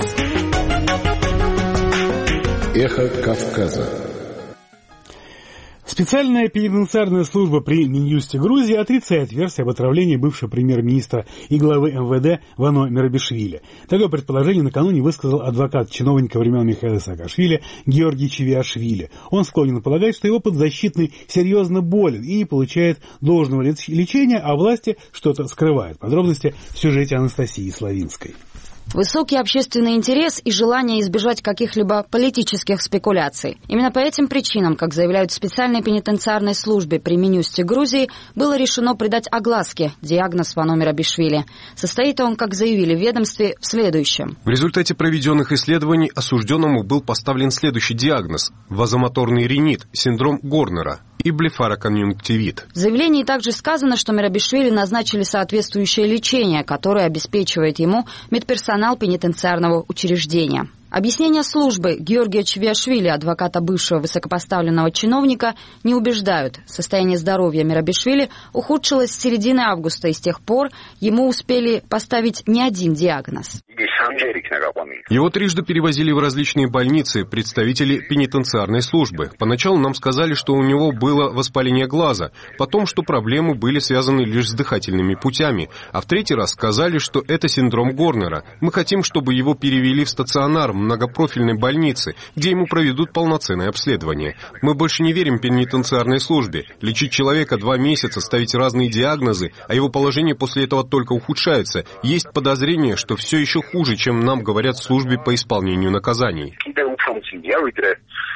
«Эхо Кавказа». Специальная пенитенциарная служба при Минюсте Грузии отрицает версию об отравлении бывшего премьер-министра и главы эм вэ дэ Вано Мерабишвили. Такое предположение накануне высказал адвокат чиновника времен Михаила Саакашвили Георгий Чевиашвили. Он склонен полагать, что его подзащитный серьезно болен и не получает должного лечения, а власти что-то скрывают. Подробности в сюжете Анастасии Славинской. Высокий общественный интерес и желание избежать каких-либо политических спекуляций. Именно по этим причинам, как заявляют в специальной пенитенциарной службе при Минюсте Грузии, было решено придать огласке диагноз Вано Мерабишвили. Состоит он, как заявили в ведомстве, в следующем. В результате проведенных исследований осужденному был поставлен следующий диагноз – вазомоторный ринит, синдром Горнера и блефароконъюнктивит. В заявлении также сказано, что Мерабишвили назначили соответствующее лечение, которое обеспечивает ему медперсонал пенитенциарного учреждения. Объяснения службы Георгия Чевиашвили, адвоката бывшего высокопоставленного чиновника, не убеждают. Состояние здоровья Мерабишвили ухудшилось с середины августа, и с тех пор ему успели поставить не один диагноз. Его трижды перевозили в различные больницы представители пенитенциарной службы. Поначалу нам сказали, что у него было воспаление глаза, потом, что проблемы были связаны лишь с дыхательными путями, а в третий раз сказали, что это синдром Горнера. Мы хотим, чтобы его перевели в стационар многопрофильной больницы, где ему проведут полноценное обследование. Мы больше не верим пенитенциарной службе. Лечить человека два месяца, ставить разные диагнозы, а его положение после этого только ухудшается. Есть подозрение, что все еще хуже, чем нам говорят в службе по исполнению наказаний.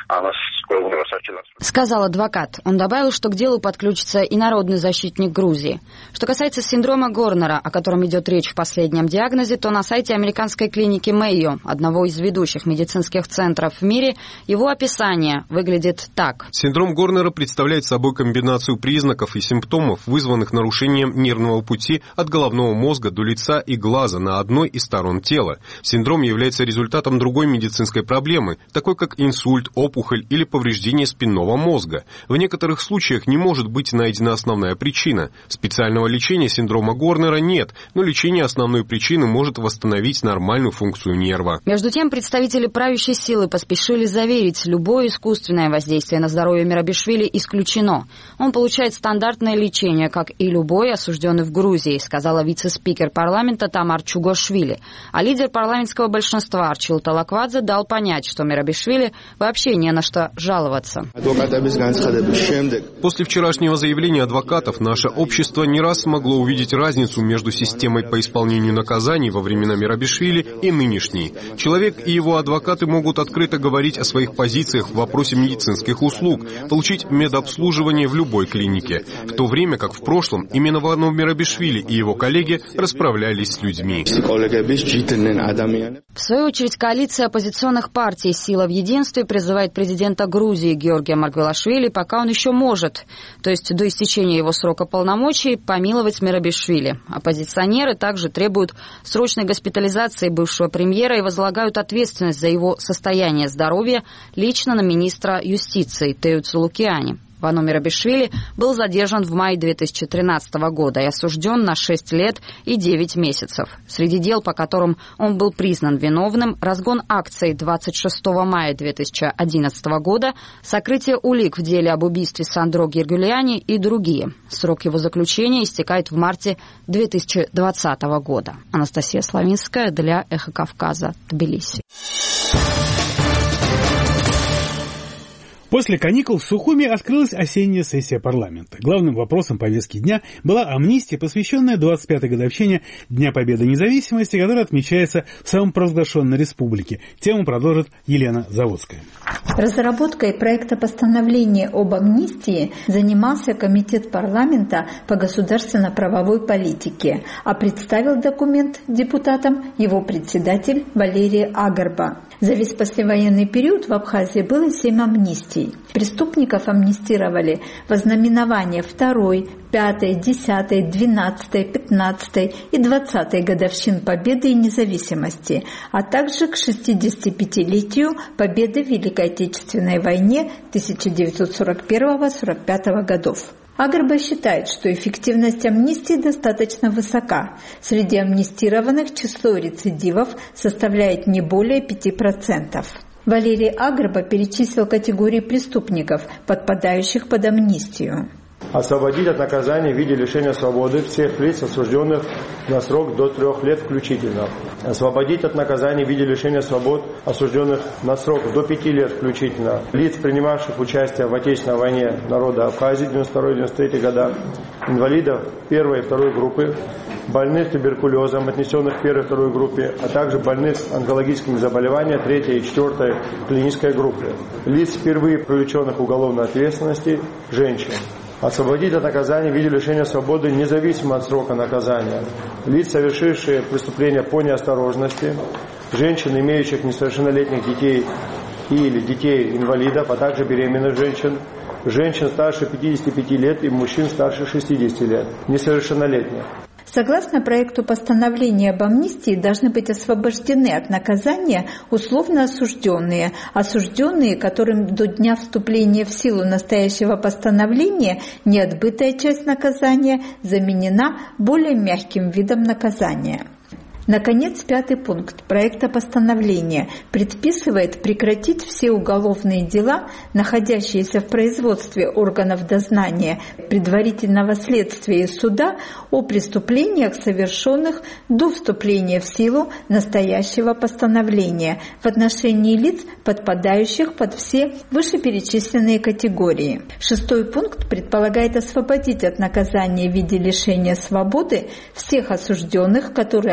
Сказал адвокат. Он добавил, что к делу подключится и народный защитник Грузии. Что касается синдрома Горнера, о котором идет речь в последнем диагнозе, то на сайте американской клиники Мэйо, одного из ведущих медицинских центров в мире, его описание выглядит так. Синдром Горнера представляет собой комбинацию признаков и симптомов, вызванных нарушением нервного пути от головного мозга до лица и глаза на одной из сторон тела. Синдром является результатом другой медицинской проблемы, такой как инсульт, опухоль или повреждение спинного мозга. В некоторых случаях не может быть найдена основная причина. Специального лечения синдрома Горнера нет, но лечение основной причины может восстановить нормальную функцию нерва. Между тем, представители правящей силы поспешили заверить, любое искусственное воздействие на здоровье Мерабишвили исключено. Он получает стандартное лечение, как и любой осужденный в Грузии, сказала вице-спикер парламента Тамар Чугошвили. А лидер парламентского большинства Арчил Талаквадзе дал понять, что Мерабишвили вообще не на что жаловаться. После вчерашнего заявления адвокатов наше общество не раз смогло увидеть разницу между системой по исполнению наказаний во времена Мерабишвили и нынешней. Человек и его адвокаты могут открыто говорить о своих позициях в вопросе медицинских услуг, получить медобслуживание в любой клинике, в то время как в прошлом именно Вано Мерабишвили и его коллеги расправлялись с людьми. В свою очередь, коалиция оппозиционных партий «Сила в единстве» призывает президента Грузии Георгия Маргвелашвили, пока он еще может, то есть до истечения его срока полномочий, помиловать Мерабишвили. Оппозиционеры также требуют срочной госпитализации бывшего премьера и возлагают ответственность за его состояние здоровья лично на министра юстиции Тею Цулукиани. Вано Мерабишвили был задержан в мае две тысячи тринадцатого года и осужден на шесть лет и девять месяцев. Среди дел, по которым он был признан виновным, разгон акций двадцать шестого мая две тысячи одиннадцатого года, сокрытие улик в деле об убийстве Сандро Гиргюлиани и другие. Срок его заключения истекает в марте две тысячи двадцатого года. Анастасия Славинская для Эхо Кавказа, Тбилиси. После каникул в Сухуми открылась осенняя сессия парламента. Главным вопросом повестки дня была амнистия, посвященная двадцать пятой годовщине Дня Победы и Независимости, которая отмечается в самопровозглашенной республике. Тему продолжит Елена Заводская. Разработкой проекта постановления об амнистии занимался Комитет парламента по государственно-правовой политике, а представил документ депутатам его председатель Валерий Агарба. За весь послевоенный период в Абхазии было семь амнистий. Преступников амнистировали во знаменование второй, пятой, десятой, двенадцатой, пятнадцатой и двадцатой годовщин Победы и Независимости, а также к шестидесятипятилетию Победы в Великой Отечественной войне тысяча девятьсот сорок первого — сорок пятого годов. Агарба считает, что эффективность амнистии достаточно высока. Среди амнистированных число рецидивов составляет не более пяти процентов. Валерий Агарба перечислил категории преступников, подпадающих под амнистию. Освободить от наказания в виде лишения свободы всех лиц, осужденных на срок до трех лет включительно. Освободить от наказания в виде лишения свобод, осужденных на срок до пяти лет включительно. Лиц, принимавших участие в Отечественной войне народа Абхазии девяносто второй — девяносто третий года, инвалидов первой и второй группы, больных туберкулезом, отнесенных к первой и второй группе, а также больных онкологическими заболеваниями третьей и четвертой клинической группы. Лиц, впервые привлеченных к уголовной ответственности, женщин. Освободить от наказания в виде лишения свободы независимо от срока наказания. Лиц, совершившие преступления по неосторожности, женщин, имеющих несовершеннолетних детей или детей-инвалидов, а также беременных женщин, женщин старше пятидесяти пяти лет и мужчин старше шестидесяти лет, несовершеннолетних. Согласно проекту постановления об амнистии, должны быть освобождены от наказания условно осужденные, осужденные, которым до дня вступления в силу настоящего постановления неотбытая часть наказания заменена более мягким видом наказания. Наконец, пятый пункт проекта постановления предписывает прекратить все уголовные дела, находящиеся в производстве органов дознания, предварительного следствия и суда о преступлениях, совершенных до вступления в силу настоящего постановления в отношении лиц, подпадающих под все вышеперечисленные категории. Шестой пункт предполагает освободить от наказания в виде лишения свободы всех осужденных, которые относятся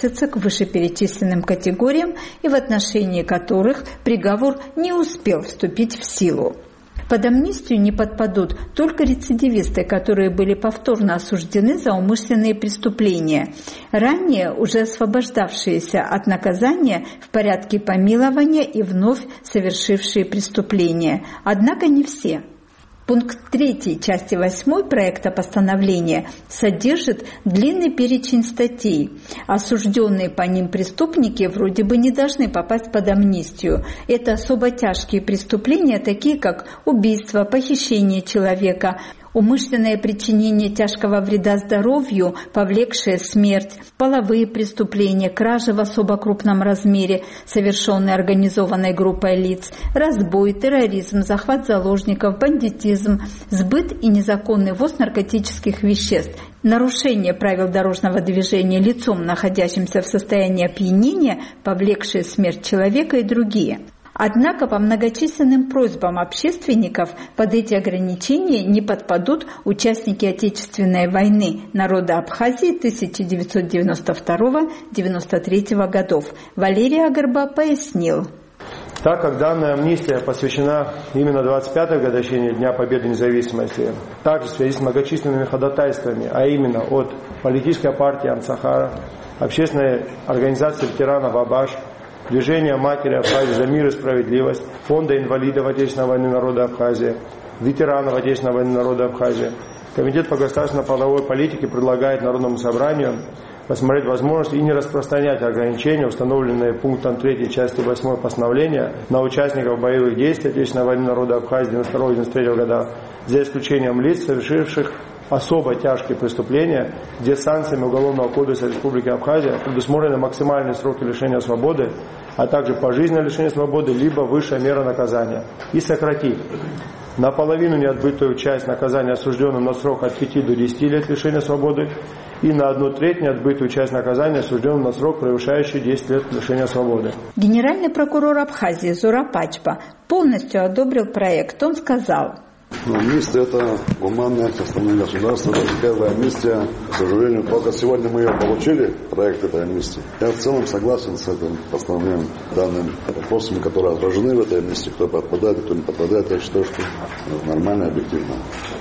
относятся к вышеперечисленным категориям и в отношении которых приговор не успел вступить в силу. Под амнистию не подпадут только рецидивисты, которые были повторно осуждены за умышленные преступления, ранее уже освобождавшиеся от наказания в порядке помилования и вновь совершившие преступления. Однако не все. Пункт третий части восьмой проекта постановления содержит длинный перечень статей. Осужденные по ним преступники вроде бы не должны попасть под амнистию. Это особо тяжкие преступления, такие как убийство, похищение человека, умышленное причинение тяжкого вреда здоровью, повлекшее смерть, половые преступления, кражи в особо крупном размере, совершенные организованной группой лиц, разбой, терроризм, захват заложников, бандитизм, сбыт и незаконный ввоз наркотических веществ, нарушение правил дорожного движения лицом, находящимся в состоянии опьянения, повлекшее смерть человека и другие. Однако по многочисленным просьбам общественников под эти ограничения не подпадут участники Отечественной войны народа Абхазии тысяча девятьсот девяносто второго — девяносто третьего годов. Валерий Агарба пояснил. Так как данная амнистия посвящена именно двадцать пятой годовщине Дня Победы независимости, также в связи с многочисленными ходатайствами, а именно от политической партии Амсахара, общественной организации ветеранов Абаш, Движение матери Абхазии за мир и справедливость, Фонда инвалидов Отечественной войны народа Абхазии, ветеранов Отечественной войны народа Абхазии, Комитет по государственно-правовой политике предлагает Народному собранию рассмотреть возможность и не распространять ограничения, установленные пунктом третьей части восьмой постановления, на участников боевых действий Отечественной войны народа Абхазии девяносто второго — девяносто третьего года, за исключением лиц, совершивших особо тяжкие преступления, где санкциями Уголовного кодекса Республики Абхазия предусмотрены максимальные сроки лишения свободы, а также пожизненное лишение свободы, либо высшая мера наказания. И сократить наполовину неотбытую часть наказания осужденным на срок от пяти до десяти лет лишения свободы и на одну треть неотбытую часть наказания осужденным на срок, превышающий десять лет лишения свободы. Генеральный прокурор Абхазии Зура Пачпа полностью одобрил проект. Он сказал: амнистия – это гуманное постановление государства, это первая амнистия. К сожалению, только сегодня мы ее получили, проект этой амнистии. Я в целом согласен с этим постановлением, данными вопросами, которые отражены в этой амнистии, кто подпадает, кто не подпадает. Я считаю, что нормально и объективно.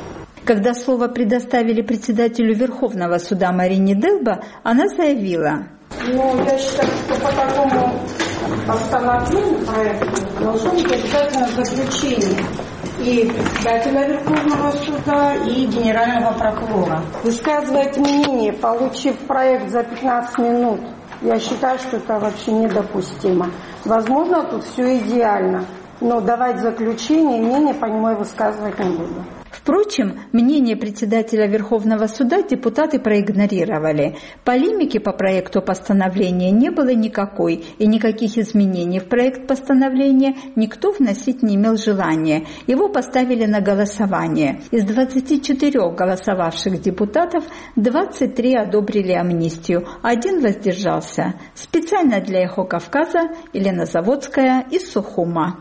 Когда слово предоставили председателю Верховного суда Марине Делба, она заявила: Ну, я считаю, что по такому постановлению проекта должно быть обязательно заключение и председателя Верховного суда, и генерального прокурора. Высказывать мнение, получив проект за пятнадцать минут, я считаю, что это вообще недопустимо. Возможно, тут все идеально, но давать заключение, мнение по нему я высказывать не буду. Впрочем, мнение председателя Верховного суда депутаты проигнорировали. Полемики по проекту постановления не было никакой, и никаких изменений в проект постановления никто вносить не имел желания. Его поставили на голосование. Из двадцати четырёх голосовавших депутатов двадцать три одобрили амнистию, один воздержался. Специально для «Эхо Кавказа» Елена Заводская из Сухума.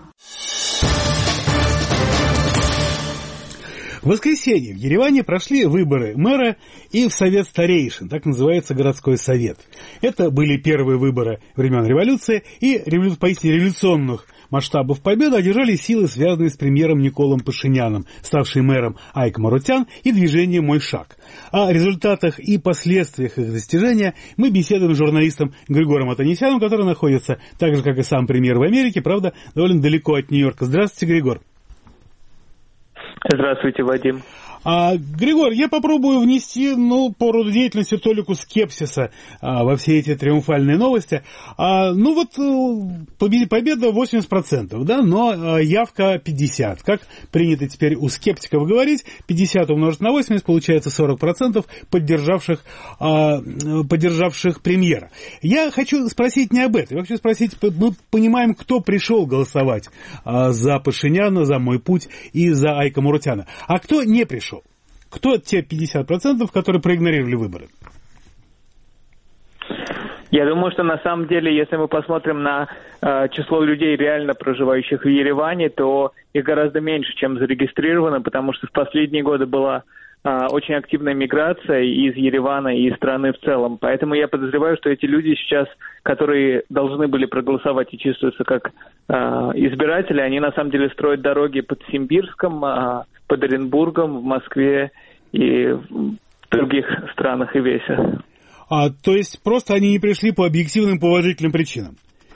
В воскресенье в Ереване прошли выборы мэра и в совет старейшин, так называется городской совет. Это были первые выборы времен революции, и револю... поистине революционных масштабов победы одержали силы, связанные с премьером Николом Пашиняном, ставший мэром Айк Марутян, и движением «Мой шаг». О результатах и последствиях их достижения мы беседуем с журналистом Григором Атанесяном, который находится, так же как и сам премьер, в Америке, правда, довольно далеко от Нью-Йорка. Здравствуйте, Григор. Здравствуйте, Вадим. А, Григор, я попробую внести, ну, по роду деятельности толику скепсиса а, во все эти триумфальные новости. А, ну вот победа восемьдесят процентов, да, но а, явка пятьдесят процентов. Как принято теперь у скептиков говорить, пятьдесят умножить на восемьдесят получается сорок процентов поддержавших, а, поддержавших премьера. Я хочу спросить не об этом, я хочу спросить, мы понимаем, кто пришел голосовать а, за Пашиняна, за «Мой путь» и за Айка Марутяна, а кто не пришел. Кто те пятьдесят процентов, которые проигнорировали выборы? Я думаю, что на самом деле, если мы посмотрим на э, число людей, реально проживающих в Ереване, то их гораздо меньше, чем зарегистрировано, потому что в последние годы была очень активная миграция из Еревана и из страны в целом. Поэтому я подозреваю, что эти люди сейчас, которые должны были проголосовать и чувствуются как избиратели, они на самом деле строят дороги под Симбирском, под Оренбургом, в Москве и в других странах и весях. А, то есть просто они не пришли по объективным положительным причинам?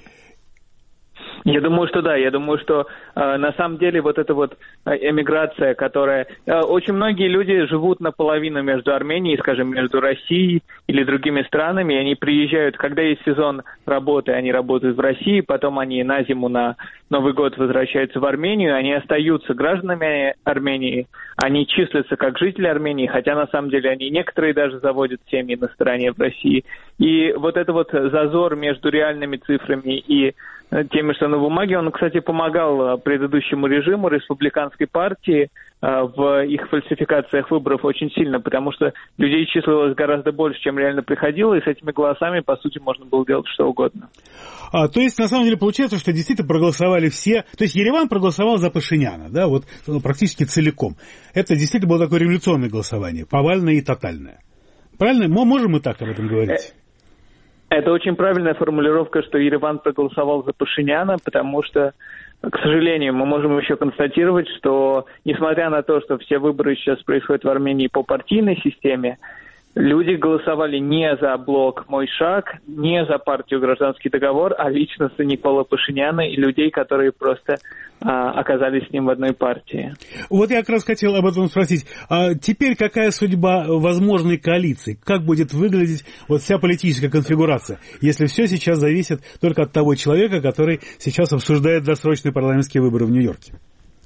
Я думаю, что да. Я думаю, что э, на самом деле вот эта вот эмиграция, которая... Э, очень многие люди живут наполовину между Арменией, скажем, между Россией или другими странами, и они приезжают, когда есть сезон работы, они работают в России, потом они на зиму, на Новый год возвращаются в Армению, они остаются гражданами Армении, они числятся как жители Армении, хотя на самом деле они некоторые даже заводят семьи на стороне в России. И вот это вот зазор между реальными цифрами и теми, что на бумаге, он, кстати, помогал предыдущему режиму, республиканской партии, в их фальсификациях выборов очень сильно, потому что людей числилось гораздо больше, чем реально приходило, и с этими голосами, по сути, можно было делать что угодно. А, то есть, на самом деле, получается, что действительно проголосовали все... То есть, Ереван проголосовал за Пашиняна, да, вот практически целиком. Это действительно было такое революционное голосование, повальное и тотальное. Правильно? Мы можем мы так об этом говорить? Это очень правильная формулировка, что Ереван проголосовал за Пашиняна, потому что, к сожалению, мы можем еще констатировать, что, несмотря на то, что все выборы сейчас происходят в Армении по партийной системе, люди голосовали не за блок «Мой шаг», не за партию «Гражданский договор», а лично за Никола Пашиняна и людей, которые просто а, оказались с ним в одной партии. Вот я как раз хотел об этом спросить. А теперь какая судьба возможной коалиции? Как будет выглядеть вот вся политическая конфигурация, если все сейчас зависит только от того человека, который сейчас обсуждает досрочные парламентские выборы в Нью-Йорке?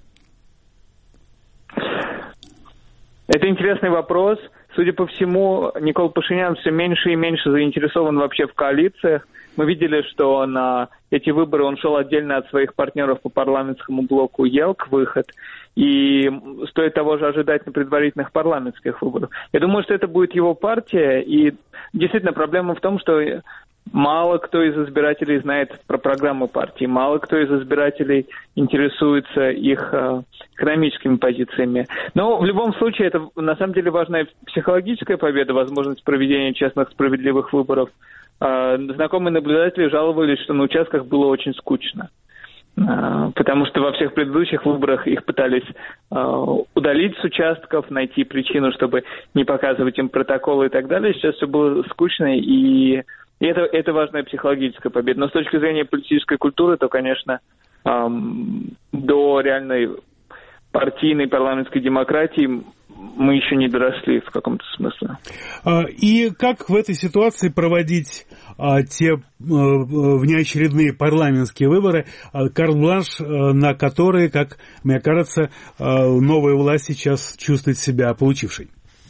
Это интересный вопрос. Судя по всему, Никола Пашинян все меньше и меньше заинтересован вообще в коалициях. Мы видели, что на эти выборы он шел отдельно от своих партнеров по парламентскому блоку ЕЛК выход. И стоит того же ожидать на предварительных парламентских выборах. Я думаю, что это будет его партия. И действительно проблема в том, что мало кто из избирателей знает про программу партии, мало кто из избирателей интересуется их э, экономическими позициями. Но в любом случае это на самом деле важная психологическая победа, возможность проведения честных, справедливых выборов. Э, знакомые наблюдатели жаловались, что на участках было очень скучно, э, потому что во всех предыдущих выборах их пытались э, удалить с участков, найти причину, чтобы не показывать им протоколы и так далее. Сейчас все было скучно, и И это, это важная психологическая победа. Но с точки зрения политической культуры, то, конечно, эм, до реальной партийной парламентской демократии мы еще не доросли в каком-то смысле. И как в этой ситуации проводить а, те а, внеочередные парламентские выборы, а, карт-бланш, а, на которые, как мне кажется, а, новая власть сейчас чувствует себя получившей?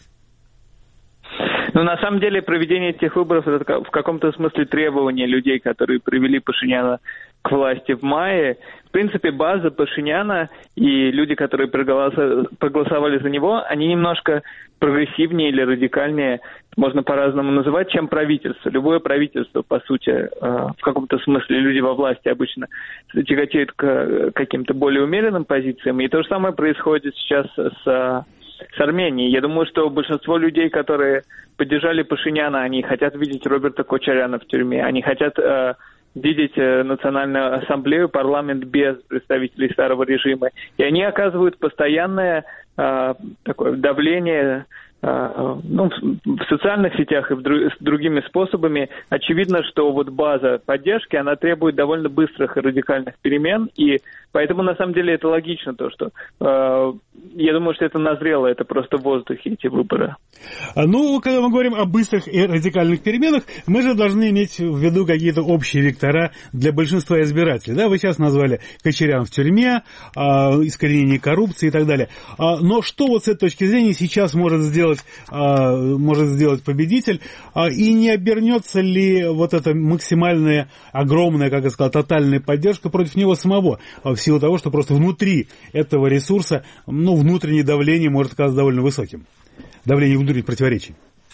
Ну, на самом деле, проведение этих выборов – это в каком-то смысле требование людей, которые привели Пашиняна к власти в мае. В принципе, база Пашиняна и люди, которые проголосовали за него, они немножко прогрессивнее или радикальнее, можно по-разному называть, чем правительство. Любое правительство, по сути, в каком-то смысле люди во власти обычно тяготеют к каким-то более умеренным позициям. И то же самое происходит сейчас с... с Арменией. Я думаю, что большинство людей, которые поддержали Пашиняна, они хотят видеть Роберта Кочаряна в тюрьме, они хотят э, видеть э, Национальную ассамблею, парламент без представителей старого режима. И они оказывают постоянное э, такое давление э, ну, в социальных сетях и в дру- с другими способами. Очевидно, что вот база поддержки, она требует довольно быстрых и радикальных перемен, и поэтому, на самом деле, это логично, то, что э, я думаю, что это назрело, это просто в воздухе, эти выборы. Ну, когда мы говорим о быстрых и радикальных переменах, мы же должны иметь в виду какие-то общие вектора для большинства избирателей. Да, вы сейчас назвали Кочарян в тюрьме, э, искоренение коррупции и так далее. А, но что вот с этой точки зрения сейчас может сделать, э, может сделать победитель, э, и не обернется ли вот эта максимальная, огромная, как я сказал, тотальная поддержка против него самого, в силу того, что просто внутри этого ресурса, ну, внутреннее давление может оказаться довольно высоким. Давление внутренних противоречий.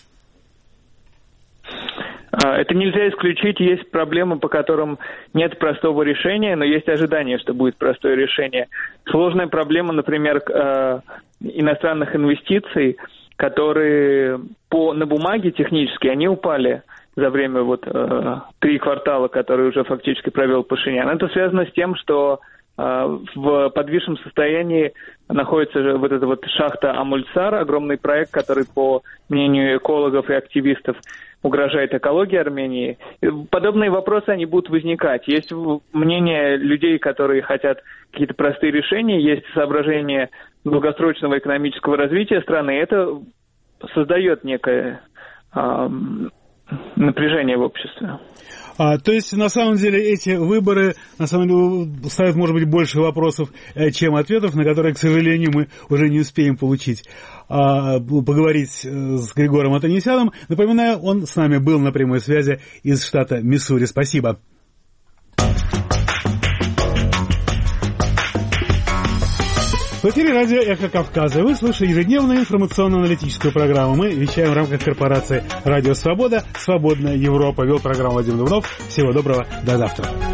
Это нельзя исключить. Есть проблемы, по которым нет простого решения, но есть ожидание, что будет простое решение. Сложная проблема, например, иностранных инвестиций. которые по, на бумаге технически, они упали за время вот э, три квартала, которые уже фактически провел Пашинян. Это связано с тем, что э, в подвижном состоянии находится вот эта вот шахта Амульсар, огромный проект, который, по мнению экологов и активистов, угрожает экологии Армении. Подобные вопросы, они будут возникать. Есть мнение людей, которые хотят какие-то простые решения, есть соображения долгосрочного экономического развития страны. Это создает некое э, напряжение в обществе. А, то есть, на самом деле, эти выборы, на самом деле, ставят, может быть, больше вопросов, чем ответов, на которые, к сожалению, мы уже не успеем получить. А, поговорить с Григором Атанасяном. Напоминаю, он с нами был на прямой связи из штата Миссури. Спасибо. В эфире радио «Эхо Кавказа». Вы слушаете ежедневную информационно-аналитическую программу. Мы вещаем в рамках корпорации «Радио Свобода». «Свободная Европа». Вел программу Вадим Дубнов. Всего доброго. До завтра.